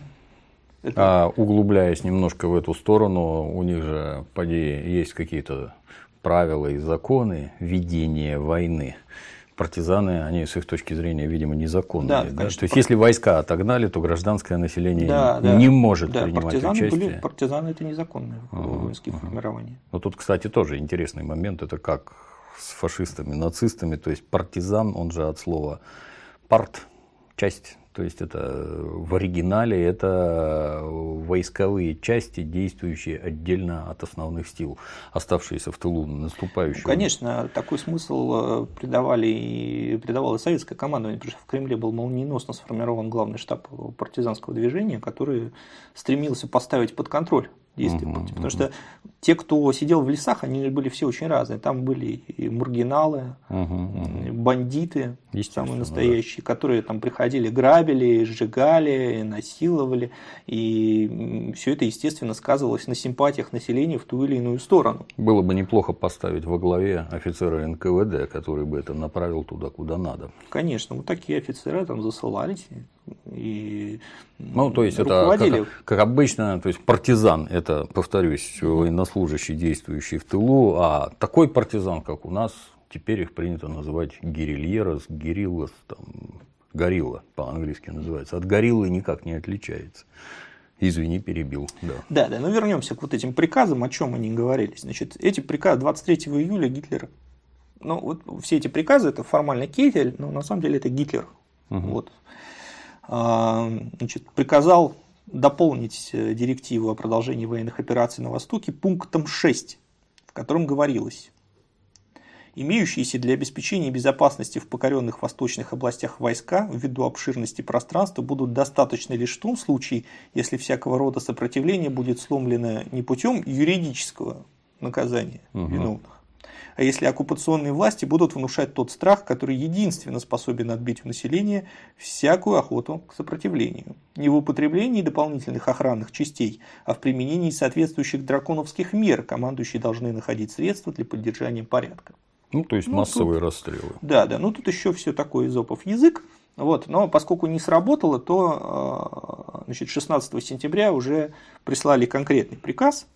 А углубляясь немножко в эту сторону, у них же, поди, есть какие-то правила и законы ведения войны. Партизаны, они с их точки зрения, видимо, незаконные. Да, да? конечно, То есть, если войска отогнали, то гражданское население не может принимать участие. Партизаны это незаконные воинские формирования. Вот тут, кстати, тоже интересный момент. Это как с фашистами, нацистами. То есть, партизан, он же от слова парт, часть. То есть, это в оригинале это войсковые части, действующие отдельно от основных сил, оставшиеся в тылу наступающего. Ну, конечно, такой смысл придавало и советское командование, потому что в Кремле был молниеносно сформирован главный штаб партизанского движения, который стремился поставить под контроль действия. Потому что те, кто сидел в лесах, они были все очень разные. Там были и маргиналы, бандиты, самые настоящие, которые там приходили, грабили, сжигали, насиловали. И все это, естественно, сказывалось на симпатиях населения в ту или иную сторону. Было бы неплохо поставить во главе офицера НКВД, который бы это направил туда, куда надо. Конечно, вот такие офицеры там засылались. И ну, то есть, это как обычно, то есть, партизан, это, повторюсь, военнослужащий, действующий в тылу, а такой партизан, как у нас, теперь их принято называть гирильерос, гириллос, там, горилла по-английски называется. От гориллы никак не отличается. Извини, перебил. Да, но вернемся к вот этим приказам, о чем они говорили. Значит, эти приказы 23 июля Гитлер, ну, вот все эти приказы, это формально Кейтель, но на самом деле это Гитлер. Вот. Значит, приказал дополнить директиву о продолжении военных операций на Востоке пунктом 6, в котором говорилось: Имеющиеся для обеспечения безопасности в покоренных восточных областях войска ввиду обширности пространства будут достаточны лишь в том случае, если всякого рода сопротивление будет сломлено не путем юридического наказания виновных, а если оккупационные власти будут внушать тот страх, который единственно способен отбить у населения всякую охоту к сопротивлению. Не в употреблении дополнительных охранных частей, а в применении соответствующих драконовских мер командующие должны находить средства для поддержания порядка. Ну, то есть массовые расстрелы. Да, ну тут еще все такое изопов язык. Вот, но поскольку не сработало, то 16 сентября уже прислали конкретный приказ,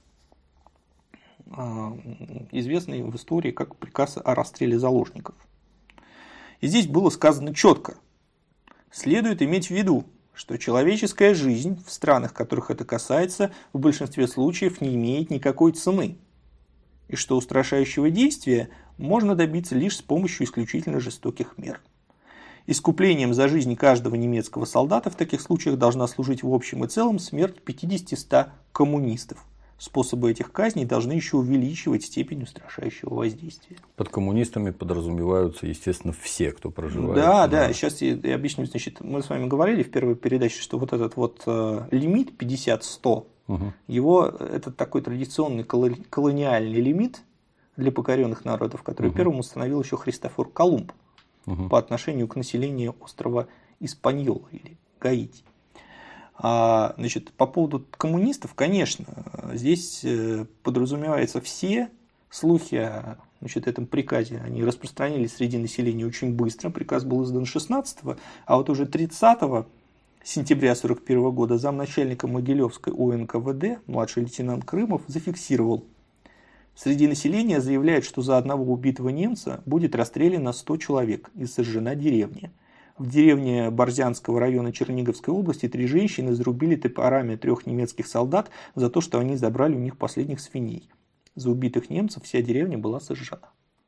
известный в истории как приказ о расстреле заложников. И здесь было сказано четко: следует иметь в виду, что человеческая жизнь в странах, которых это касается, в большинстве случаев не имеет никакой цены, и что устрашающего действия можно добиться лишь с помощью исключительно жестоких мер. Искуплением за жизнь каждого немецкого солдата в таких случаях должна служить в общем и целом смерть 50-100 коммунистов. Способы этих казней должны еще увеличивать степень устрашающего воздействия. Под коммунистами подразумеваются, естественно, все, кто проживает. Да, сейчас я объясню. Значит, мы с вами говорили в первой передаче, что вот этот вот лимит 50-100, его, это такой традиционный колониальный лимит для покоренных народов, который первым установил еще Христофор Колумб по отношению к населению острова Испаньола или Гаити. Значит, по поводу коммунистов, конечно, здесь подразумеваются все слухи о этом приказе. Они распространились среди населения очень быстро. Приказ был издан 16-го, а вот уже 30 сентября 1941 года замначальника Могилевской УНКВД, младший лейтенант Крымов, зафиксировал: среди населения заявляют, что за одного убитого немца будет расстреляно 100 человек и сожжена деревня. В деревне Борзянского района Черниговской области 3 женщины зарубили топорами 3 немецких солдат за то, что они забрали у них последних свиней. За убитых немцев вся деревня была сожжена.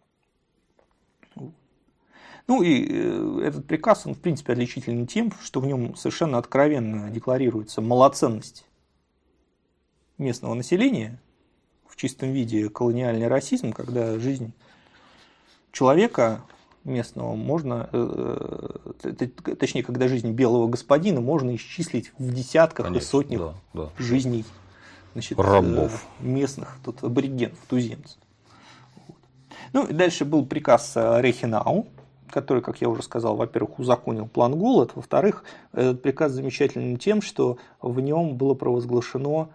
Ну и этот приказ, он в принципе отличителен тем, что в нем совершенно откровенно декларируется малоценность местного населения, в чистом виде колониальный расизм, когда жизнь человека местного можно, точнее, когда жизнь белого господина можно исчислить в десятках, конечно, и сотнях жизней рабов, местных аборигенов, туземцев. Ну и дальше был приказ Рейхенау, который, как я уже сказал, во-первых, узаконил план голод, во-вторых, этот приказ замечателен тем, что в нем была провозглашена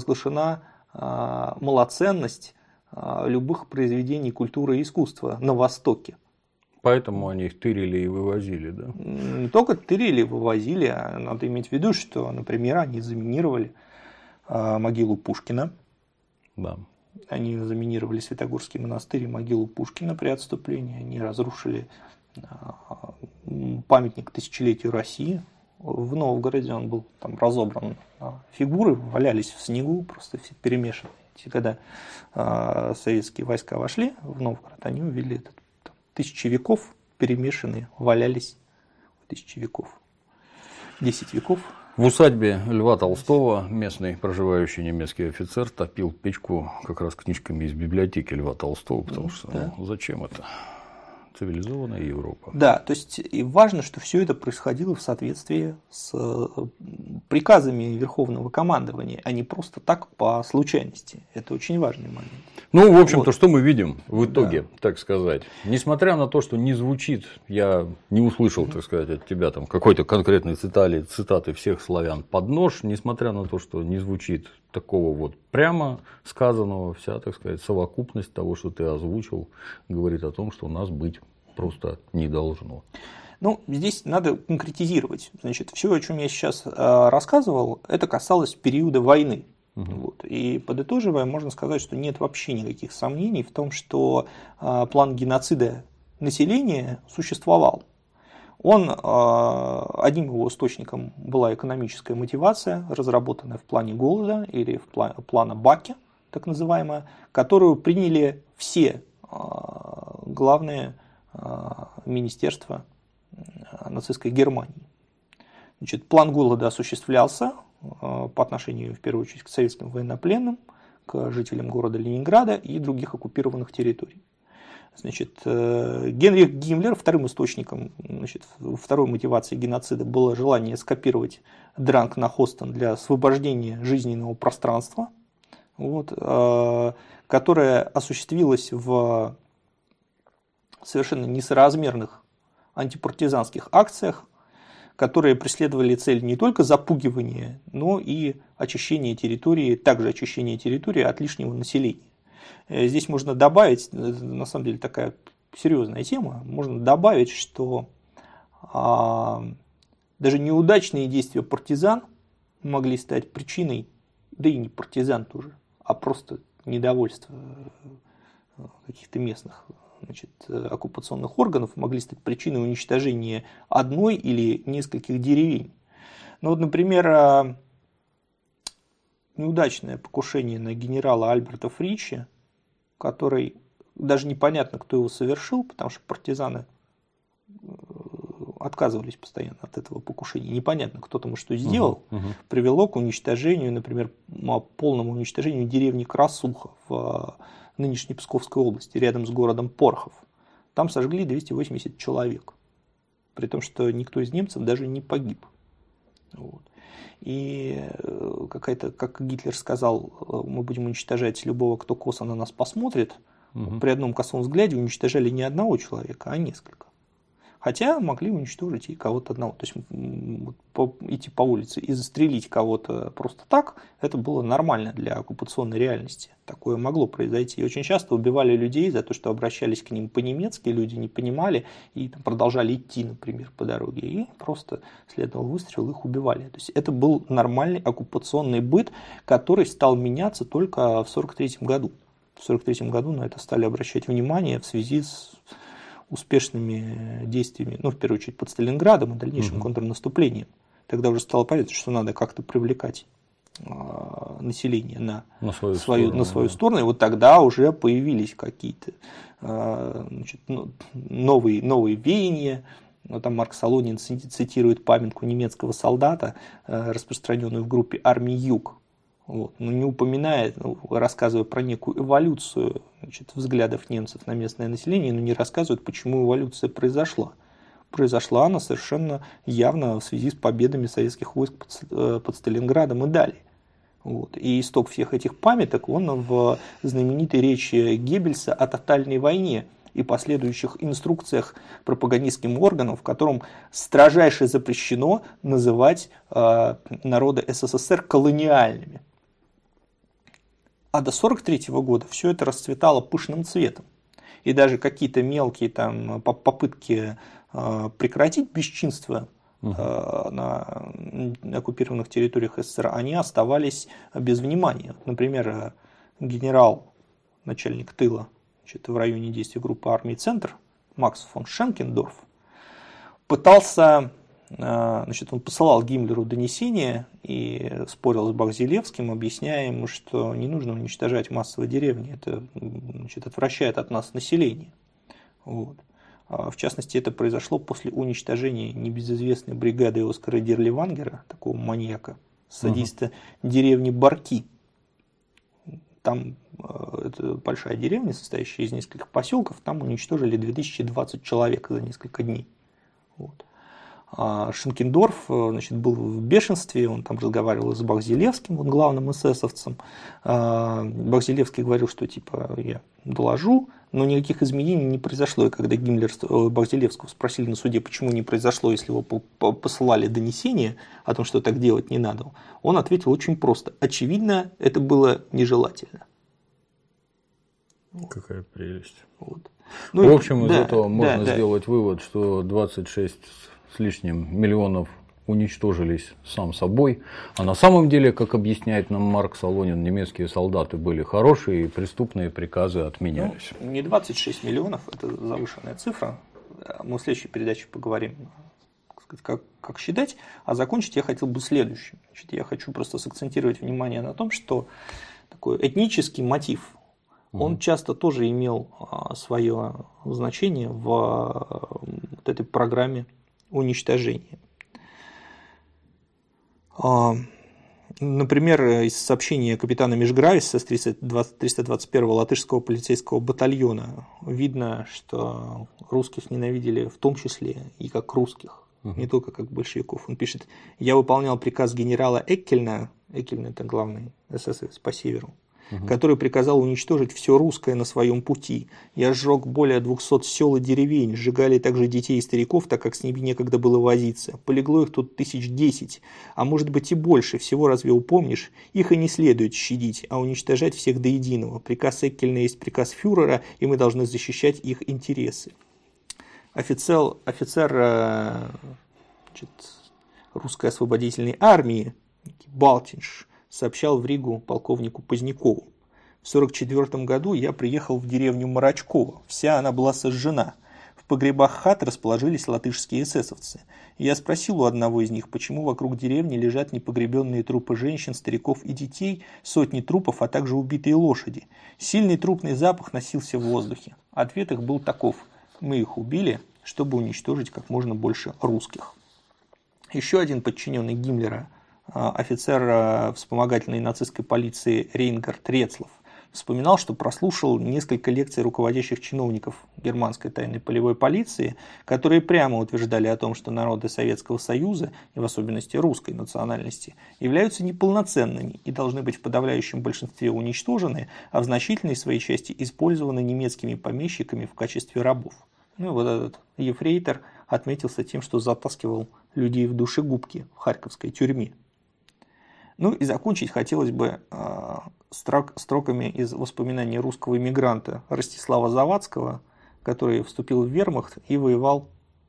малоценность любых произведений культуры и искусства на Востоке. Поэтому они их тырили и вывозили, да? Не только тырили и вывозили, а надо иметь в виду, что, например, они заминировали могилу Пушкина. Да. Они заминировали Святогорский монастырь и могилу Пушкина при отступлении. Они разрушили памятник тысячелетию России. В Новгороде он был там разобран. Фигуры валялись в снегу, просто все перемешаны. Когда советские войска вошли в Новгород, они увидели этот. Тысячи веков перемешанные, валялись. Тысячи веков. 10 веков. В усадьбе Льва Толстого местный проживающий немецкий офицер топил печку как раз книжками из библиотеки Льва Толстого, потому что зачем это? Цивилизованная Европа. Да, то есть и важно, что все это происходило в соответствии с приказами Верховного командования, а не просто так по случайности. Это очень важный момент. Ну, в общем-то, что мы видим в итоге, так сказать. Несмотря на то, что не звучит, я не услышал, так сказать, от тебя там какой-то конкретной цитаты всех славян под нож, несмотря на то, что не звучит такого вот прямо сказанного, вся, так сказать, совокупность того, что ты озвучил, говорит о том, что у нас быть просто не должно. Ну, здесь надо конкретизировать. Значит, все, о чем я сейчас рассказывал, это касалось периода войны. Вот. И подытоживая, можно сказать, что нет вообще никаких сомнений в том, что план геноцида населения существовал. Одним его источником была экономическая мотивация, разработанная в плане голода или в плана Баке, так называемая, которую приняли все главные министерства нацистской Германии. Значит, план голода осуществлялся по отношению, в первую очередь, к советским военнопленным, к жителям города Ленинграда и других оккупированных территорий. Значит, Генрих Гиммлер вторым источником, значит, второй мотивацией геноцида было желание скопировать Дранг-на-Хостен для освобождения жизненного пространства, вот, которое осуществилось в совершенно несоразмерных антипартизанских акциях, которые преследовали цель не только запугивания, но и очищения территории, также очищения территории от лишнего населения. Здесь можно добавить, на самом деле такая серьезная тема, можно добавить, что даже неудачные действия партизан могли стать причиной, да и не партизан тоже, а просто недовольства каких-то местных, значит, оккупационных органов, могли стать причиной уничтожения одной или нескольких деревень. Ну вот, например, неудачное покушение на генерала Альберта Фрича, который даже непонятно, кто его совершил, потому что партизаны отказывались постоянно от этого покушения. Непонятно, кто там что сделал, привело к уничтожению, например, полному уничтожению деревни Красуха в нынешней Псковской области, рядом с городом Порхов. Там сожгли 280 человек, при том, что никто из немцев даже не погиб. Вот. И какая-то, как Гитлер сказал, мы будем уничтожать любого, кто косо на нас посмотрит. При одном косом взгляде уничтожали не одного человека, а несколько. Хотя могли уничтожить и кого-то одного. То есть идти по улице и застрелить кого-то просто так, это было нормально для оккупационной реальности. Такое могло произойти. И очень часто убивали людей за то, что обращались к ним по-немецки, люди не понимали и там продолжали идти, например, по дороге. И просто следовал выстрел, их убивали. То есть это был нормальный оккупационный быт, который стал меняться только в 1943 году. В 1943 году на это стали обращать внимание в связи с успешными действиями, ну, в первую очередь, под Сталинградом и дальнейшим контрнаступлением. Тогда уже стало понятно, что надо как-то привлекать население на свою сторону. И вот тогда уже появились какие-то значит, новые веяния. Ну, там Марк Солонин цитирует памятку немецкого солдата, распространенную в группе «Армии Юг». Вот, но не упоминает, рассказывая про некую эволюцию, значит, взглядов немцев на местное население, но не рассказывает, почему эволюция произошла. Произошла она совершенно явно в связи с победами советских войск под Сталинградом и далее. Вот. И исток всех этих памяток, он в знаменитой речи Геббельса о тотальной войне и последующих инструкциях пропагандистским органам, в котором строжайше запрещено называть народы СССР колониальными. А до 1943 года все это расцветало пышным цветом. И даже какие-то мелкие там, попытки прекратить бесчинство на оккупированных территориях СССР, они оставались без внимания. Например, генерал, начальник тыла, значит, в районе действия группы армий «Центр» Макс фон Шенкендорф пытался, значит, он посылал Гиммлеру донесения и спорил с Бахзилевским, объясняя ему, что не нужно уничтожать массово деревни, это, значит, отвращает от нас население. Вот. В частности, это произошло после уничтожения небезызвестной бригады Оскара Дерливангера, такого маньяка, садиста, деревни Барки. Там это большая деревня, состоящая из нескольких поселков, там уничтожили 2020 человек за несколько дней. Вот. Шенкендорф, значит, был в бешенстве, он там разговаривал с Бахзилевским, он главным эсэсовцем. Бахзилевский говорил, что типа я доложу, но никаких изменений не произошло. И когда Бахзилевского спросили на суде, почему не произошло, если его посылали донесение о том, что так делать не надо, он ответил очень просто. Очевидно, это было нежелательно. Какая прелесть. Вот. Ну, в общем, из этого можно сделать вывод, что 26 с лишним миллионов уничтожились сам собой. А на самом деле, как объясняет нам Марк Солонин, немецкие солдаты были хорошие, и преступные приказы отменялись. Ну, не 26 миллионов, это завышенная цифра. Мы в следующей передаче поговорим, как считать. А закончить я хотел бы следующим. Значит, я хочу просто сакцентировать внимание на том, что такой этнический мотив, он часто тоже имел свое значение в вот этой программе уничтожения. Например, из сообщения капитана Межгрависа с 321-го латышского полицейского батальона видно, что русских ненавидели в том числе и как русских, не только как большевиков. Он пишет: «Я выполнял приказ генерала Эккельна, Эккельн это главный эсэсовец по северу, который приказал уничтожить все русское на своем пути. Я сжег более 200 сел и деревень, сжигали также детей и стариков, так как с ними некогда было возиться. Полегло их тут 1010, а может быть и больше, всего разве упомнишь? Их и не следует щадить, а уничтожать всех до единого. Приказ Эккельна есть приказ фюрера, и мы должны защищать их интересы». Офицер русской освободительной армии Балтинш сообщал в Ригу полковнику Позднякову: «В 1944 году я приехал в деревню Марачково. Вся она была сожжена. В погребах хат расположились латышские эсэсовцы. Я спросил у одного из них, почему вокруг деревни лежат непогребенные трупы женщин, стариков и детей, сотни трупов, а также убитые лошади. Сильный трупный запах носился в воздухе. Ответ их был таков: мы их убили, чтобы уничтожить как можно больше русских». Еще один подчиненный Гиммлера, офицер вспомогательной нацистской полиции Рейнгард Рецлов, вспоминал, что прослушал несколько лекций руководящих чиновников германской тайной полевой полиции, которые прямо утверждали о том, что народы Советского Союза, и в особенности русской национальности, являются неполноценными и должны быть в подавляющем большинстве уничтожены, а в значительной своей части использованы немецкими помещиками в качестве рабов. Ну и вот этот ефрейтор отметился тем, что затаскивал людей в душегубки в харьковской тюрьме. Ну и закончить хотелось бы строками из воспоминаний русского эмигранта Ростислава Завадского, который вступил в вермахт и воевал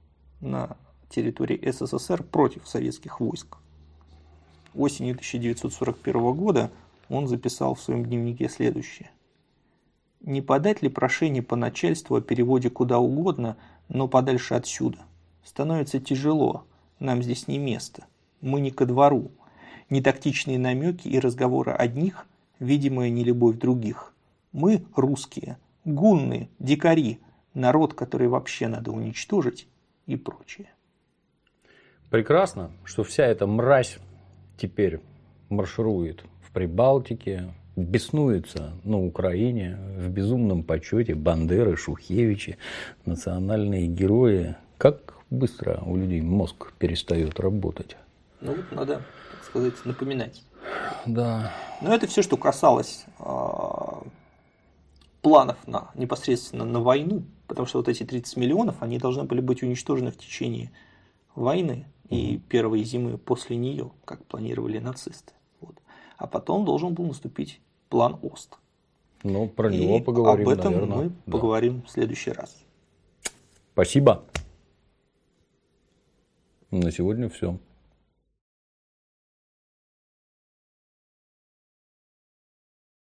на территории СССР против советских войск. Осенью 1941 года он записал в своем дневнике следующее: «Не подать ли прошение по начальству о переводе куда угодно, но подальше отсюда? Становится тяжело, нам здесь не место, мы не ко двору. Нетактичные намеки и разговоры одних, видимая нелюбовь других. Мы, русские, гунны, дикари, народ, который вообще надо уничтожить» и прочее. Прекрасно, что вся эта мразь теперь марширует в Прибалтике, беснуется на Украине, в безумном почете Бандеры, Шухевичи, национальные герои. Как быстро у людей мозг перестает работать. Ну вот надо, так сказать, напоминать. Да. Но это все, что касалось планов непосредственно на войну, потому что вот эти 30 миллионов, они должны были быть уничтожены в течение войны и первой зимы после нее, как планировали нацисты. Вот. А потом должен был наступить план Ост. Ну, про него поговорим, об этом наверное, мы поговорим в следующий раз. Спасибо. На сегодня все.